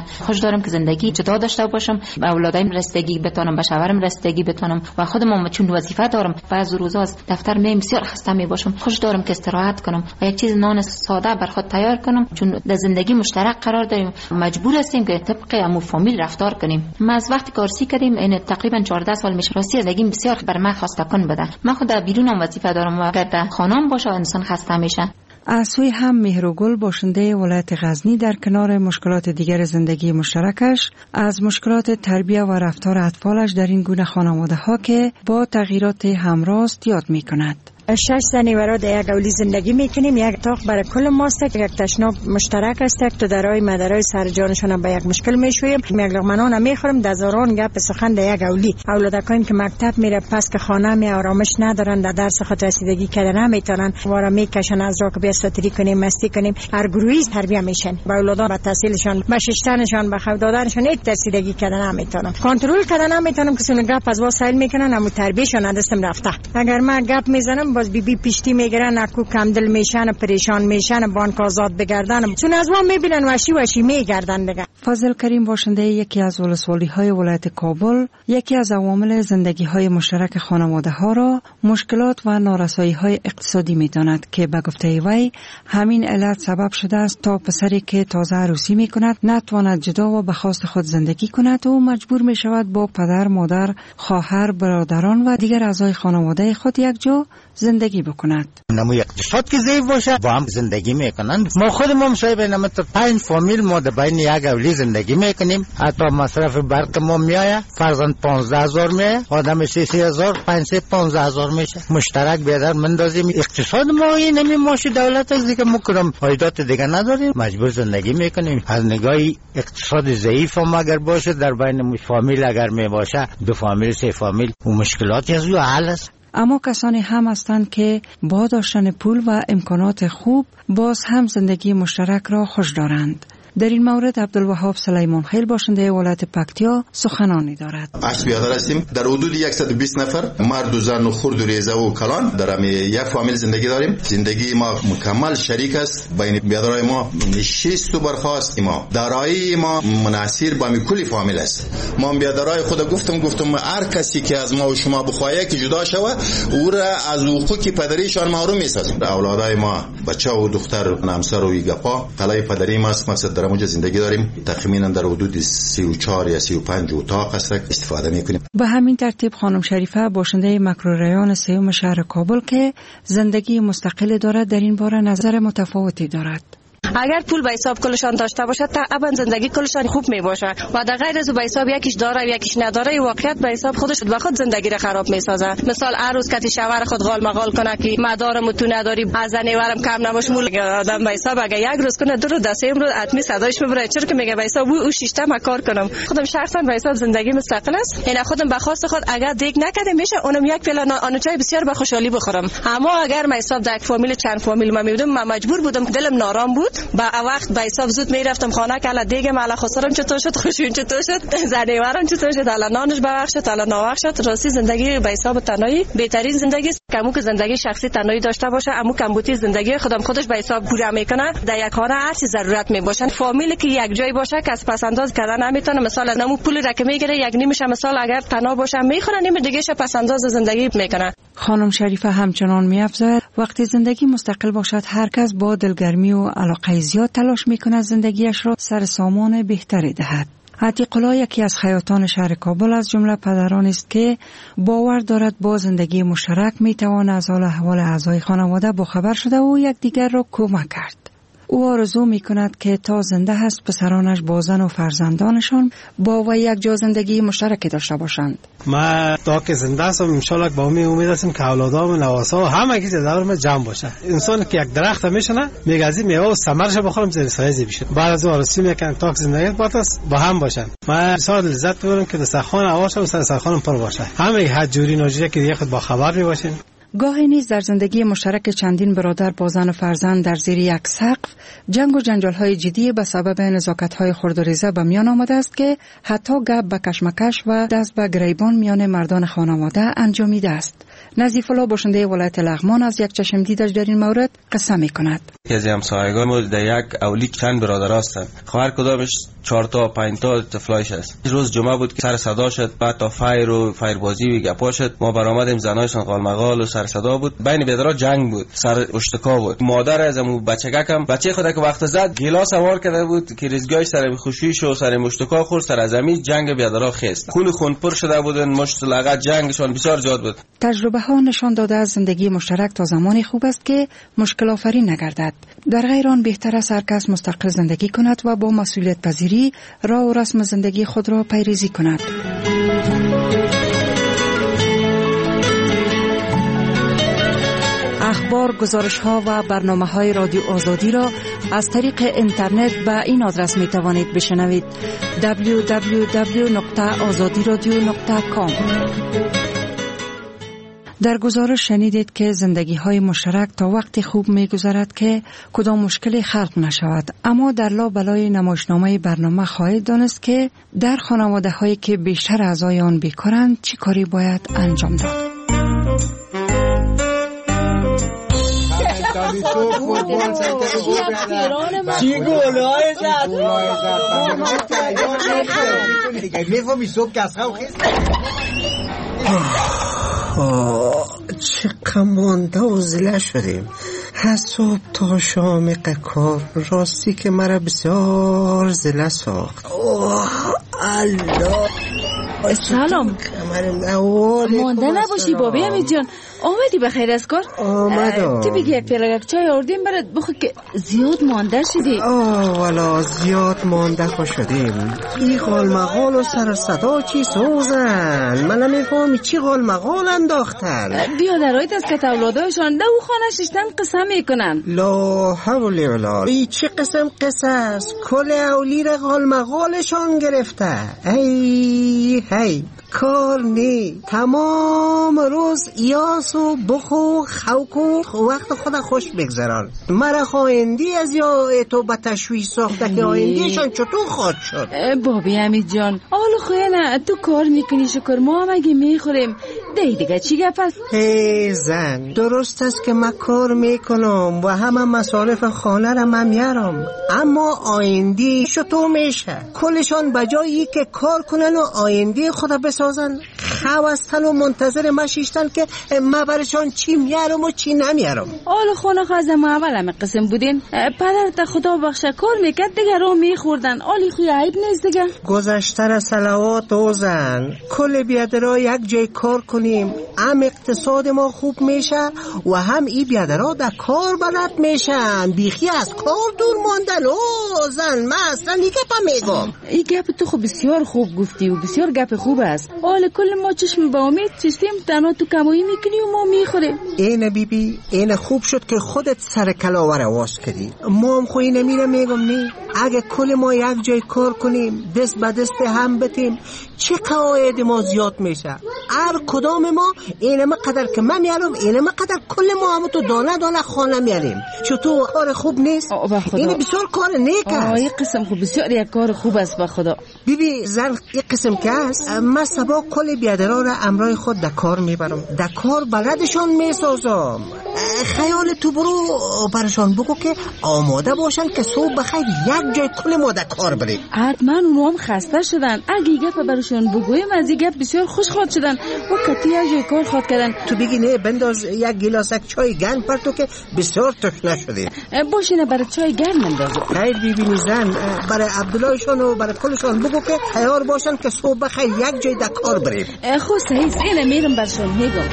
دارم که زندگی جدا داشته باشم، به اولادایم رسیدگی بتونم، به شوهرم رسیدگی بتونم و خودم چون وظیفه دارم بعضی روزا از دفتر میام بسیار خسته می باشم، خوش دارم که استراحت کنم و یک چیز نان ساده بر خود تیار کنم، چون در زندگی مشترک قرار داریم، مجبور هستیم که طبق عمو فامیل رفتار کنیم. ما از وقتی کارسی کردیم این تقریبا 14 سال میشه، راستی زندگی بسیار بر من خسته کن بده. من خود در بیرونم وظیفه دارم و اگر در خانه‌ام باشه انسان خسته میشه. از سوی هم مهرگل باشنده ولایت غزنی در کنار مشکلات دیگر زندگی مشترکش از مشکلات تربیت و رفتار اطفالش در این گونه خانواده ها که با تغییرات همراست یاد می کند. 6 زنی برای در یک اولی زندگی میکنیم. یک اتاق برای کل ماست، یک تشناب مشترک است، تو درای مدرای سر جانشون به یک مشکل میشویم، یک لقمه میخوریم، دزاران گپ سخن در یک اولی. اولادکایم که مکتب میره پس که خانه می آرامش ندارن، در درس خود رسیدگی کردن نمیتونن، وارا میکشن از راه که بیا ساتری کنیم، مستی کنیم، هر گروهی تربیت میشن. با اولادا به تحصیلشان، به ششتنشان، به خود دادنشان یک رسیدگی کردن نمیتونن، کنترل کردن نمیتونن، که سون گپ از واسایل میکنن، اما تربیتشون دستم رفته. اگر من گپ میزنم باز بی پشتی میگیرن، اکو کم دل میشن، پریشان میشن، بانک آزاد بگردن، چون از ما میبینن وشی میگردن دیگه. فضل کریم باشنده یکی از ولسوالی های ولایت کابل یکی از عوامل زندگی های مشترک خانواده ها را مشکلات و نارسایی های اقتصادی میداند که به گفته وی همین علت سبب شده است تا پسری که تازه عروسی میکند نتواند جدا و به خواست خود زندگی کند و مجبور میشود با پدر، مادر، خواهر، برادران و دیگر اعضای خانواده خود یک جا زندگی بکند. نمو اقتصاد که ضعیف باشه با هم زندگی میکنند. ما خودمون شاید بینم تا 5 فامیل ما در بین یک اولی زندگی میکنیم. حتی مصرف برق ما میایه، فرزند 15000 میایه، آدم 33000 15000 میشه. مشترک بیادر مندازیم. اقتصاد ما این نمی ماشی دولت از دیگه مکرم عایدات دیگه نداریم، مجبور زندگی میکنیم. از نگاه اقتصاد ضعیف هم اگر باشه در بین فامیل اگر می باشه 2 فامیل 3 فامیل و مشکلاتی از او حل است. اما کسانی هم هستند که با داشتن پول و امکانات خوب باز هم زندگی مشترک را خوش دارند. در این مورد عبدالوهاب سلیمان خیل باشنده ولایت پکتیا سخنانی دارد. 8 برادر هستیم، در حدود 120 نفر مرد و زن و خرد و ریزه و کلان در یک فامیل زندگی داریم. زندگی ما مکمل شریک است. بین برادرای ما 6 برخاست. ما دارایی ما منحصر به کل فامیل است. ما برادرای خود گفتم هر کسی که از ما و شما بخواهد که جدا شود او را از حقوق پدریشان محروم می‌سازیم. اولادای ما بچه و دختر همسر و گپا قلای پدری ما است. مقصد در اونجا زندگی داریم. تقریبا در حدود 34 یا 35 اتاق است استفاده میکنیم. به همین ترتیب خانم شریفه باشنده مکروریان سیوم شهر کابل که زندگی مستقل دارد در این باره نظر متفاوتی دارد. اگر پول به حساب کلشان داشته باشه طبعا زندگی کلشان خوب می باشه و در غیر از به حساب یکیش داره یکیش نداره واقعیت به حساب خودش به خود زندگی را خراب می سازه. مثال هر روز کتی شوهر خود غال مغال کنه که مدارم تو نداری از زنیورم کم نباش مول آدم به حساب اگر یک روز کنه دو روز دسیم روز حتمی صدایش میبره چرا که میگه به حساب او شیشته ما کار کنم. خودم شخصا به حساب زندگی مستقل است. یعنی خودم به خواست خود اگر دیگ نکرده میشه اونم یک پلان آن چای بسیار به خوشحالی بخورم. اما اگر به حساب یک فامیل چند فامیل ما میبودم من مجبور بودم دلم نارام بود با وقت به حساب زود میرفتم خانه که الان دیگه مالا خسرم چطور شد خوشون چطور شد زنیورم چطور شد الان نانش ببخشید الان ناوخت شد. راستی زندگی به حساب تنهایی بهترین زندگی است. کمو که زندگی شخصی تنهایی داشته باشه اما کمبودی زندگی خودش به حساب پورا میکنه. در یک خانه هر چی ضرورت میباشن فامیلی که یک جای باشه کس پس انداز کردن نمیتونه. مثلا نمو پول را که میگیره یک نیمش مثلا اگر تنها باشه میخوره نیم دیگهش پس انداز زندگی میکنه. خانم شریفه همچنان میافزاید وقتی زندگی مستقل باشد هر کس با دلگرمی و علاقه زیاد تلاش میکند زندگیش را سر سامان بهتری دهد. عتیق الله یکی از خیاطان شهر کابل از جمله پدران است که باور دارد با زندگی مشترک میتواند از حال احوال اعضای خانواده باخبر شده و یکدیگر را کمک کرد. او آرزو می کند که تا زنده هست پسرانش با زن و فرزندانشان با و یک جا زندگی مشترک داشته باشند. ما تا که زنده هستم انشالله با امید هستم که اولادام و نواسا همه کی دور ما جمع باشه. انسان که یک درخت میشنه میگه از این میوه و ثمرش بخورم زیر سایه بشه. بعد از آرزو میکنم تا که زندگی با هم باشن. ما سال لذت ببرم که دسترخوان آواش و سرخوانم پر باشه. همه هر جوری نوجوری که دیگه خود با خبر می باشین. گاهی نیز در زندگی مشترک چندین برادر با زن و فرزند در زیر یک سقف جنگ و جنجال‌های جدی به سبب نزاکت‌های خرد و ریزه به میان آمده است که حتی گپ به کشمکش و دست به گریبان میان مردان خانواده انجامیده است. نظیف الله باشنده ولایت لغمان از یک چشم دیدش در این مورد قصه می‌کند. از همسایگان در یک اولی چند برادر هستند. هر کدامش 4 تا 5 تا طفلایش است. روز جمعه بود که سر صدا شد، بعد تا فایر بازی و گپا شد. ما برآمدیم، زنایشان قالمقال و سر صدا بود. بین بیادرها جنگ بود، سر اشتکا بود. مادر از اون بچه خود که وقت زد گلاس سوار کرده بود که ریزگاهش سر خوشیش و سر مشتکا خورد، سر زمین جنگ بیادرها خست. خون پر شده بودن، مشت لغت جنگشون بسیار زیاد بود. تجربه ها نشان داده از زندگی مشترک تا زمانی خوب است که مشکل آفرین نگردد. در غیر آن بهتر است هر کس مستقل زندگی کند و با مسئولیت پذیری راه و رسم زندگی خود را پیریزی کند. اخبار، گزارش‌ها و برنامه‌های رادیو آزادی را از طریق اینترنت به این آدرس می‌توانید بشنوید: www.azadiradio.com. در گزارش شنیدید که زندگی‌های مشترک تا وقتی خوب می‌گذرد که کدام مشکلی خلق نشود، اما در لابلای نمایشنامه برنامه خواهید دانست که در خانواده‌هایی که بیشتر اعضای آن بیکارند چی کاری باید انجام داد. چی گلای زد میفهمی صبح کس خواهو خیست. چقدر مانده و زله شدیم از صبح تا شام کار، راستی که مرا بسیار زله ساخت. الله. سلام. مانده نباشی بابی حمید جان، آمدی بخیر از کار؟ آمدم. تو بگی یک پیلگک چای آوردیم برات بخور که زیاد مانده شدی. والا زیاد مانده خو شدیم. این غال مغال و سر صدا چی سوزن؟ من نمیفهمی چی غال مغال انداختن. بیادرهایت از کت اولادایشان دو خانه ششتن قسم میکنن. لا حول ولا. این چه قسم قصه است؟ کل اولی را غال مغالشان گرفته. هی کار نی، تمام روز یاس و بخو خوک و وقت خود خوش بگذران. مرا خواهندی از یا تو به تشویش ساخته که آیندیشان چطور خواد شد. بابی حمید جان، آلو خواه نه، تو کار میکنی شکر، ما هم اگه میخوریم. دیگه چی گپ است؟ هی زن، درست است که من کار میکنم و همه مصارف خانه را من میارم، اما آیندی چطور میشه؟ کلشان بجایی که کار کنن و آیندی خدا بسازن خوستن و منتظر ما شیشتن که ما برشان چی میارم و چی نمیارم. آل خونه خواه ما اول همه قسم بودین، پدرت خدا بخشه کار میکرد دیگه رو میخوردن. آلی خوی عیب نیست دیگه. گذشته را صلوات و زن، کل بیادرها یک جای کار کنیم، هم اقتصاد ما خوب میشه و هم ای بیادرها در کار بلد میشن، بیخی از کار دور ماندن. زن من اصلا این گپ میگم. این گپ تو خب بسیار خوب گفتی و بسیار گپ خوب است. حال کل ما چشم با امید چیستیم، تنها تو کمایی میکنی و ما میخوریم. این بیبی این خوب شد که خودت سر کلاوه رو واس کردی. ما هم خوی نمیره میگم نی، اگه کل ما یک جای کار کنیم، دست به دست هم بتیم، چه قواعد ما زیاد میشه. هر کدام ما اینم قدر که من میارم، اینم قدر کل ما هم تو دانه دانه خانه میاریم. چطور کار خوب نیست؟ این بسیار کار نیک است. این قسم خوب بسیار یک کار خوب است به خدا. بیبی زن این قسم که است، من سبا کل بیادرها را امرای خود دکار میبرم، دکار بلدشان میسازم. خیال تو برو برشان بگو که آماده باشن که صبح بخیر یک جای کل ما دکار بریم. حتما اونو هم خسته شدن. اگه گپ برشان بگویم از این گپ بسیار خوش خواد شدن و کتی یک جای کار خواد کردن. تو بگی نه بنداز یک گلاسک چای گرم پر تو که بسیار تشنه شدی. باشینه برای چای گرم اندازه. خیر بیبی زن، برای عبداللهشان و برای کلشان بگو که تیار باشن که صبح بخیر یک جای دکار بریم. خود صحیح اینه میرم برشان میگم.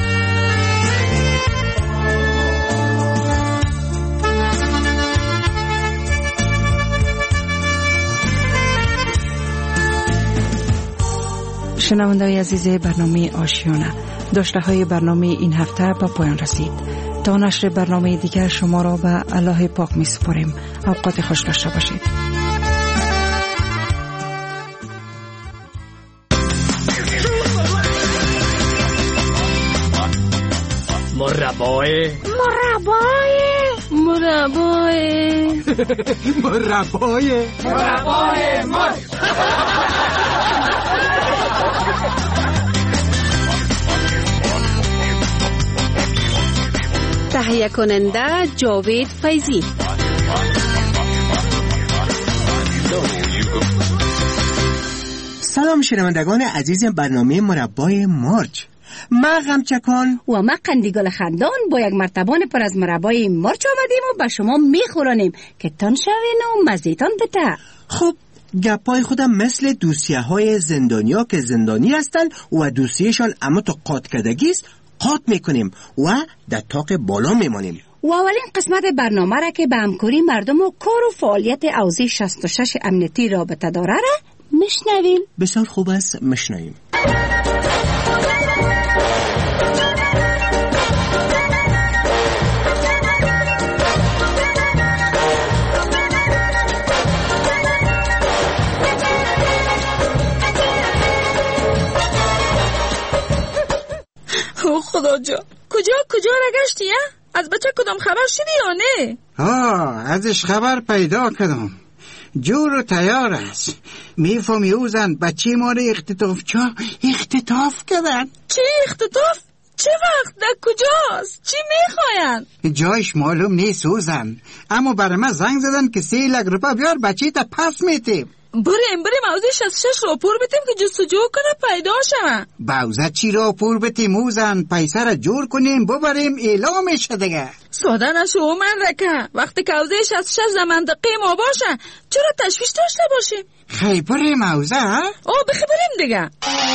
شنونده‌های عزیز برنامه آشیانه، داشته‌های برنامه این هفته به پایان رسید. تا نشر برنامه دیگر شما را به الله پاک می‌سپاریم. اوقات خوش داشته باشید. مربای مرچ. تهیه کننده جاوید فیضی. سلام شنوندگان عزیز برنامه مربای مرچ. ما غمچکان و ما قندیگل خندان با یک مرتبان پر از مربای مرچ آمدیم و به شما میخورانیم که تان شوین و مزیتان بده. خب گپای خودم مثل دوسیه های زندانیا که زندانی هستن و دوسیهشان اما تو قاط کردگی است قاط میکنیم و در طاق بالا میمانیم. و اولین قسمت برنامه را که به همکاری مردم و کار و فعالیت اوضاع 66 امنیتی رابطه داره را میشنویم. بسیار خوب است، میشنویم. خدا جا کجا را گشتی؟ از بچه کدام خبر شدی یا نه؟ ازش خبر پیدا کردم. جور و تیار است. میفهمی اوزن بچه ما را اختطاف کردن. چه اختطاف؟ چه وقت؟ در کجاست؟ چی میخواین؟ جایش معلوم نیست اوزن، اما برای من زنگ زدن که 3 لک روپا بیار بچه تا پس میتیم. بریم موضوع 66 راپور بتیم که جستجو کنه پیدا شوه. باوزه چی راپور بتیم اوزن؟ پیسه را جور کنیم ببریم اعلام شه دیگه. ساده نشو من رکه. وقتی که موضوع 66 در منطقه ما باشه چرا تشویش داشته باشیم؟ خیلی بریم موضوع ها؟ بخی بریم دیگه.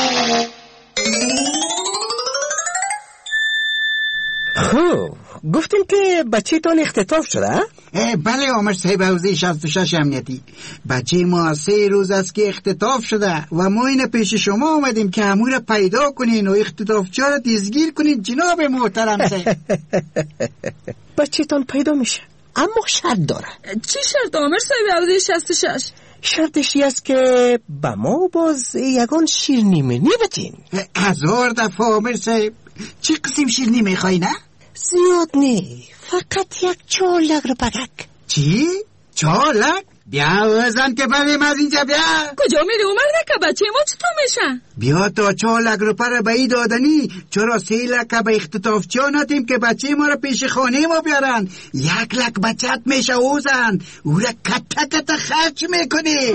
خب گفتیم که بچه تان اختطاف شده؟ بله عمر صاحب حوزه 66 امنیتی. بچه ما 3 روز است که اختطاف شده و ما این پیش شما آمدیم که همون را پیدا کنین و اختطافچی را دستگیر کنین جناب محترم صاحب. بچه تان پیدا میشه اما شرط داره. چی شرط عمر صاحب حوزه 66؟ شرطشی است که با ما باز یگان شیرنیمنی بتین. 1000 دفعه عمر صاحب. چی قسم شیرنی میخوای نه؟ زیاد نی، فقط 4 لک رو پدک. چی؟ 4 لک؟ بیا وزن که بریم از اینجا بیا. کجا میری اومد که بچه ما چطور میشه؟ بیا تا 4 لک رو پر به ای دادنی. چرا 3 لک به اختطافچی ندیم که بچه ما رو پیش خانه ما بیارن؟ 1 لک بچت میشه اوزن. او را کتا خرچ میکنی.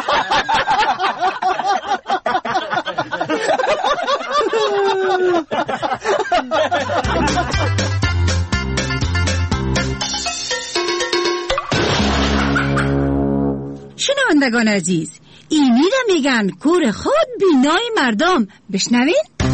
شنوندگان عزیز، اینی را میگن کور خود بینای مردم. بشنوین؟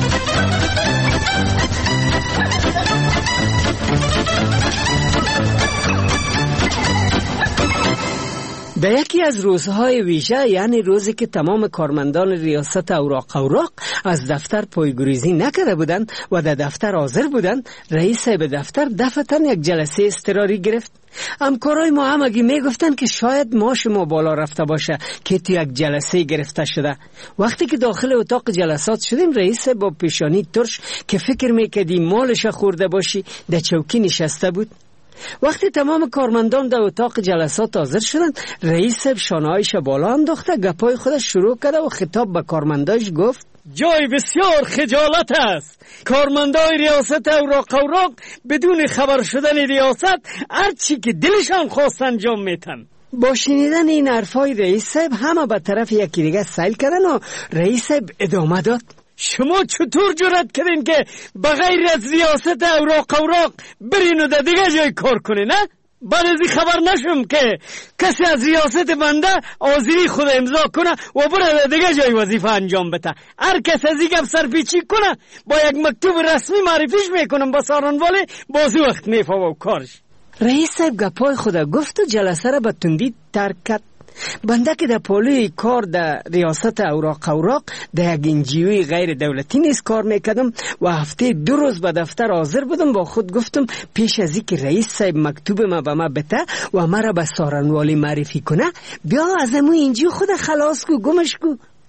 در یکی از روزهای ویژه، یعنی روزی که تمام کارمندان ریاست اوراق از دفتر پایگریزی نکرده بودند و در دفتر حاضر بودند، رئیس به دفتر دفعتاً یک جلسه اضطراری گرفت. همکارای ما همگی میگفتن که شاید معاش ما بالا رفته باشه که تو یک جلسه گرفته شده. وقتی که داخل اتاق جلسات شدیم، رئیس با پیشانی ترش که فکر میکردی مالش خورده باشی در چوکی نشسته بود. وقتی تمام کارمندان در اتاق جلسات حاضر شدند، رئیس شانه‌هایش بالا انداخته گپای خودش شروع کرده و خطاب به کارمنداش گفت: جای بسیار خجالت است. کارمندای ریاست اوراق بدون خبر شدن ریاست هر چی که دلشان خواست انجام میتن. با شنیدن این حرفای رئیس صاحب همه به طرف یکی دیگه سیل کردن و رئیس صاحب ادامه داد: شما چطور جرأت کردین که بغیر از ریاست اوراق برین و در دیگه جای کار کنین؟ نه؟ بعد از این خبر نشم که کسی از ریاست بنده حاضری خود امضا کنه و بره در دیگه جای وظیفه انجام بده. هر کس از این گپ سرپیچی کنه با یک مکتوب رسمی معرفیش میکنم با سارنواله بازی وقت میفوا و کارش. رئیس صاحب گپای خود گفت و جلسه را به تندی ترک کرد. بنده که در پالوی کار در ریاست اوراق در یک انجیوی غیر دولتی نیز کار میکردم و هفته 2 روز به دفتر حاضر بودم، با خود گفتم پیش از اینکه رئیس صاحب مکتوب ما به ما بده و مرا به سارنوالی معرفی کنه، بیا از امو انجیو خود خلاص کو، گمش کو.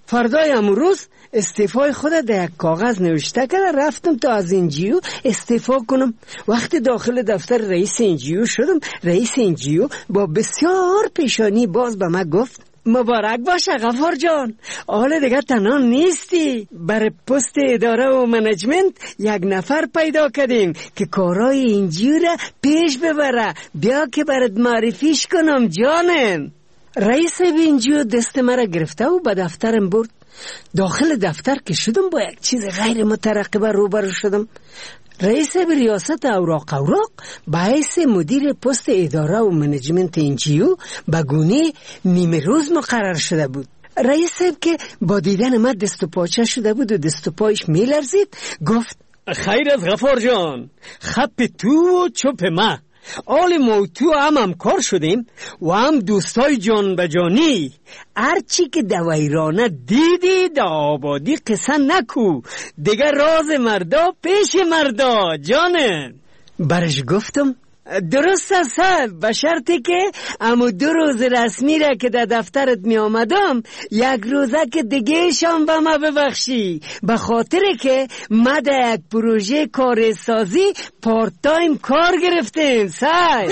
فردای امروز استعفای خود در یک کاغذ نوشته که رفتم تا از NGO استعفا کنم. وقتی داخل دفتر رئیس NGO شدم، رئیس NGO با بسیار پیشانی باز به من گفت مبارک باشه غفار جان، حالا دیگه تنها نیستی، برای پست اداره و منیجمنت یک نفر پیدا کردیم که کارهای NGO را پیش ببره، بیا که برات معرفیش کنم جانم. رئیس NGO دست مرا گرفته و به دفترم برد. داخل دفتر که شدم با یک چیز غیر مترقبه روبرو شدم. رئیس ریاست اوراق به حیث مدیر پست اداره و منیجمنت NGO به گونه نیمه روز مقرر شده بود. رئیس که با دیدن من دست و پاچه شده بود و دست و پایش می لرزید گفت خیر از غفار جان، خپ تو و چپ ما، آل ما تو هم کار شدیم و هم دوستای جان به جانی. هرچی که دویرانه دیدی دا آبادی قصه نکو، دیگه راز مردا پیش مردا جانه. برش گفتم درست است به شرطی که امو 2 روز رسمی را که در دفترت می آمدم یک روزه که دیگه شان به ما ببخشی، به خاطر که ما در یک پروژه کارسازی پارت تایم کار گرفتیم. سای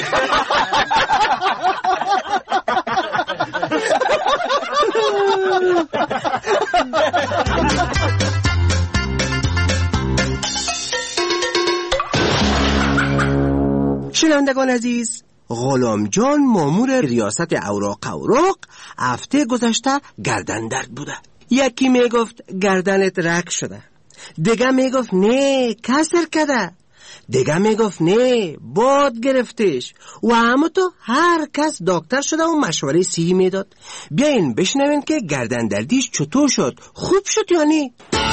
شنوندگان عزیز، غلام جان مامور ریاست اوراق هفته گذشته گردن درد بوده. یکی میگفت گردنت رک شده، دیگه میگفت نه کسر کرده، دیگه میگفت نه باد گرفتش و همه تو هر کس دکتر شده و مشوره صحی میداد. بیاین بشنوین که گردن دردیش چطور شد، خوب شد یا نه؟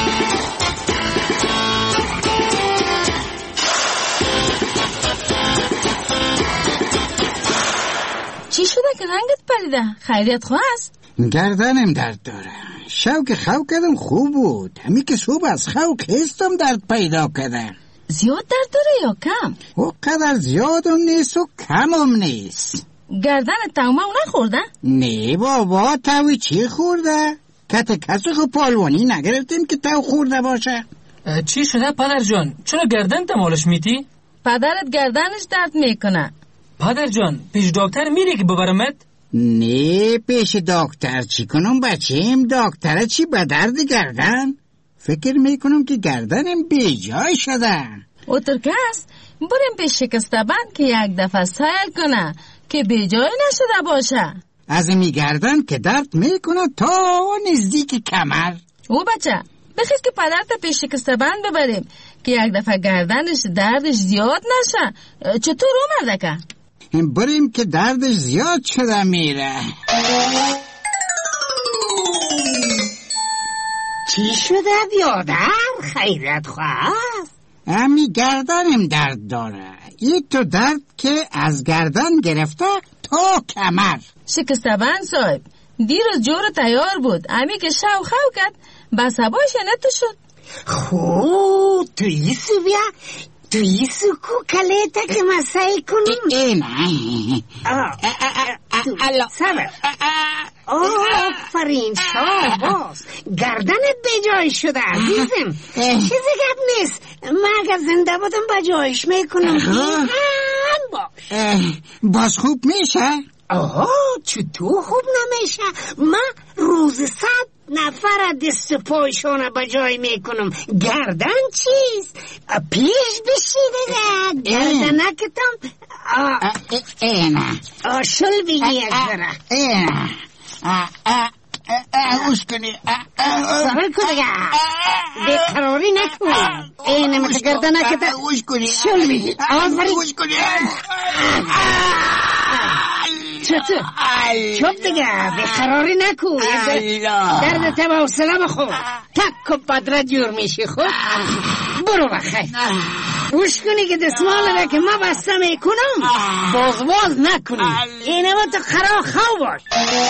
چی شده که رنگت پریده؟ خیریت خواست؟ گردنم درد داره. شوک خو کردم خوب بود، همی که صبح از خوک هستم درد پیدا کردم. زیاد درد داره یا کم؟ او قدر زیادم نیست و کمم نیست. گردن تومه نخورده؟ نه بابا، توی چی خورده؟ کسی خود پالوانی نگرفتیم که تو خورده باشه. چی شده پدر جان؟ چرا گردن تمالش میتی؟ پدرت گردنش درد میکنه. پدر جان پیش دکتر میری که ببرمت؟ نه پیش دکتر چی کنم بچیم؟ دکتر چی به درد گردن؟ فکر میکنم که گردنم بی جای شده. او ترکست بریم پیش شکستبند که یک دفعه سیل کنه که بی جای نشده باشه. از می گردن که درد میکنه تا نزدیک کمر. او بچه بخیز که پدرت پیش شکستبند ببریم که یک دفعه گردنش دردش زیاد نشه. چطور اومده که؟ بریم که دردش زیاد شده میره. چی شده بیادر؟ خیرت خواست؟ همی گردنم درد داره. این تو درد که از گردن گرفته تا کمر. شکستبند صاحب دیروز جور تیار بود، امی که شو خو کرد بس هباش نتو شد. خو تو ایسو بیا، تو ایسو کو کلیتا که مسایی کنم. این سبر آفرین شاباس، گردنت به جای شده عزیزم. چیزی گپ نیست، من اگر زنده بودم به جایش میکنم. باز خوب میشه؟ چطور خوب نمیشه؟ من روز 100 نفر دست پایشانه به جای میکنم. گردن چیست؟ پیش بشی دیگه. گردن نکتم شل بگی از برا اوش کنی سبر کن دیگه، بیقراری نکن. اینه مثل گردن نکتم اوش کنی شل بگی. اوش کنی چطور؟ چوب دیگه، بیقراری نکن. درد تبا و سلام خود تک و بدره جور میشی خود. برو بخیر گوش کنی که دستمال را که ما بسته میکنم باز نکنی. اینه ما تو خرا خو باش.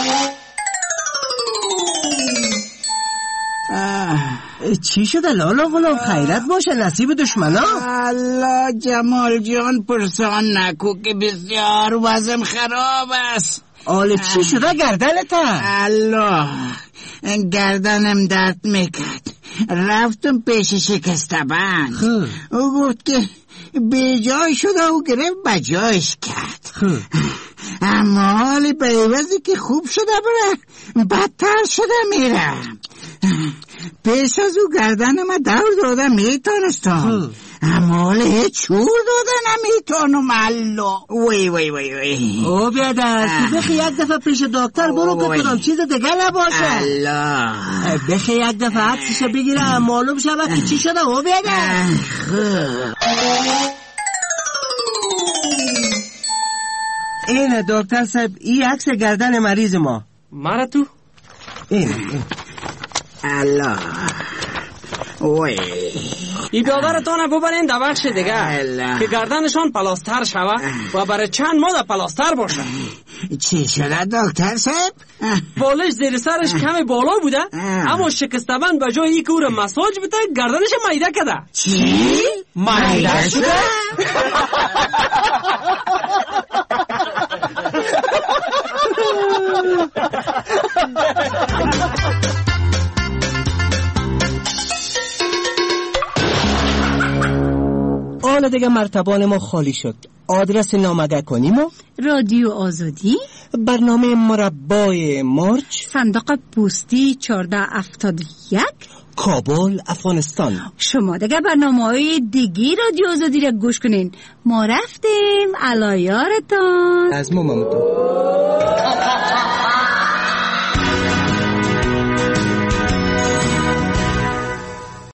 چی شده لالا غلام؟ خیرت باشه، نصیب دشمنا. الله جمال جان پرسان نکو که بسیار وزم خراب است. آله چی شده گردنتا؟ الله گردنم درد میکرد. رفتم پیش شکستبند. او گفت که به جای شده و گرفت بجایش کرد. اما حالی به عوضی که خوب شده بره بدتر شده میره. پیش از او گردن ما دور داده میتونستم، اما حالی هیچ شور داده نمیتونم. الله وی وی وی وی. او بیادر تو بخی یک دفعه پیش دکتر برو که کدام چیز دیگه نباشه. الله بخی یک دفعه عکسشو بگیره معلوم شود که چی شده. او بیادر اینه دکتر صاحب، این عکس گردن مریض ما. مارا تو اینه. الله وی ای بیادرتان ببرین در بخش دیگه که گردنشان پلاستر شود و برای چند ماه پلاستر باشه. چی شده دکتر صاحب؟ بالش زیر سرش کمی بالا بوده، اما شکستبند به جای ای که او را مساج بده گردنش میده کده. چی؟ میده شده؟ حالا دیگه مرتبان ما خالی شد. آدرس نامگه کنیم و رادیو آزادی، برنامه مربای مرچ، صندوق پستی 1471، کابل، افغانستان. شما دیگه برنامه‌های دیگه رادیو آزادی را گوش کنین. ما رفتیم علایارتان. از ما ممنون.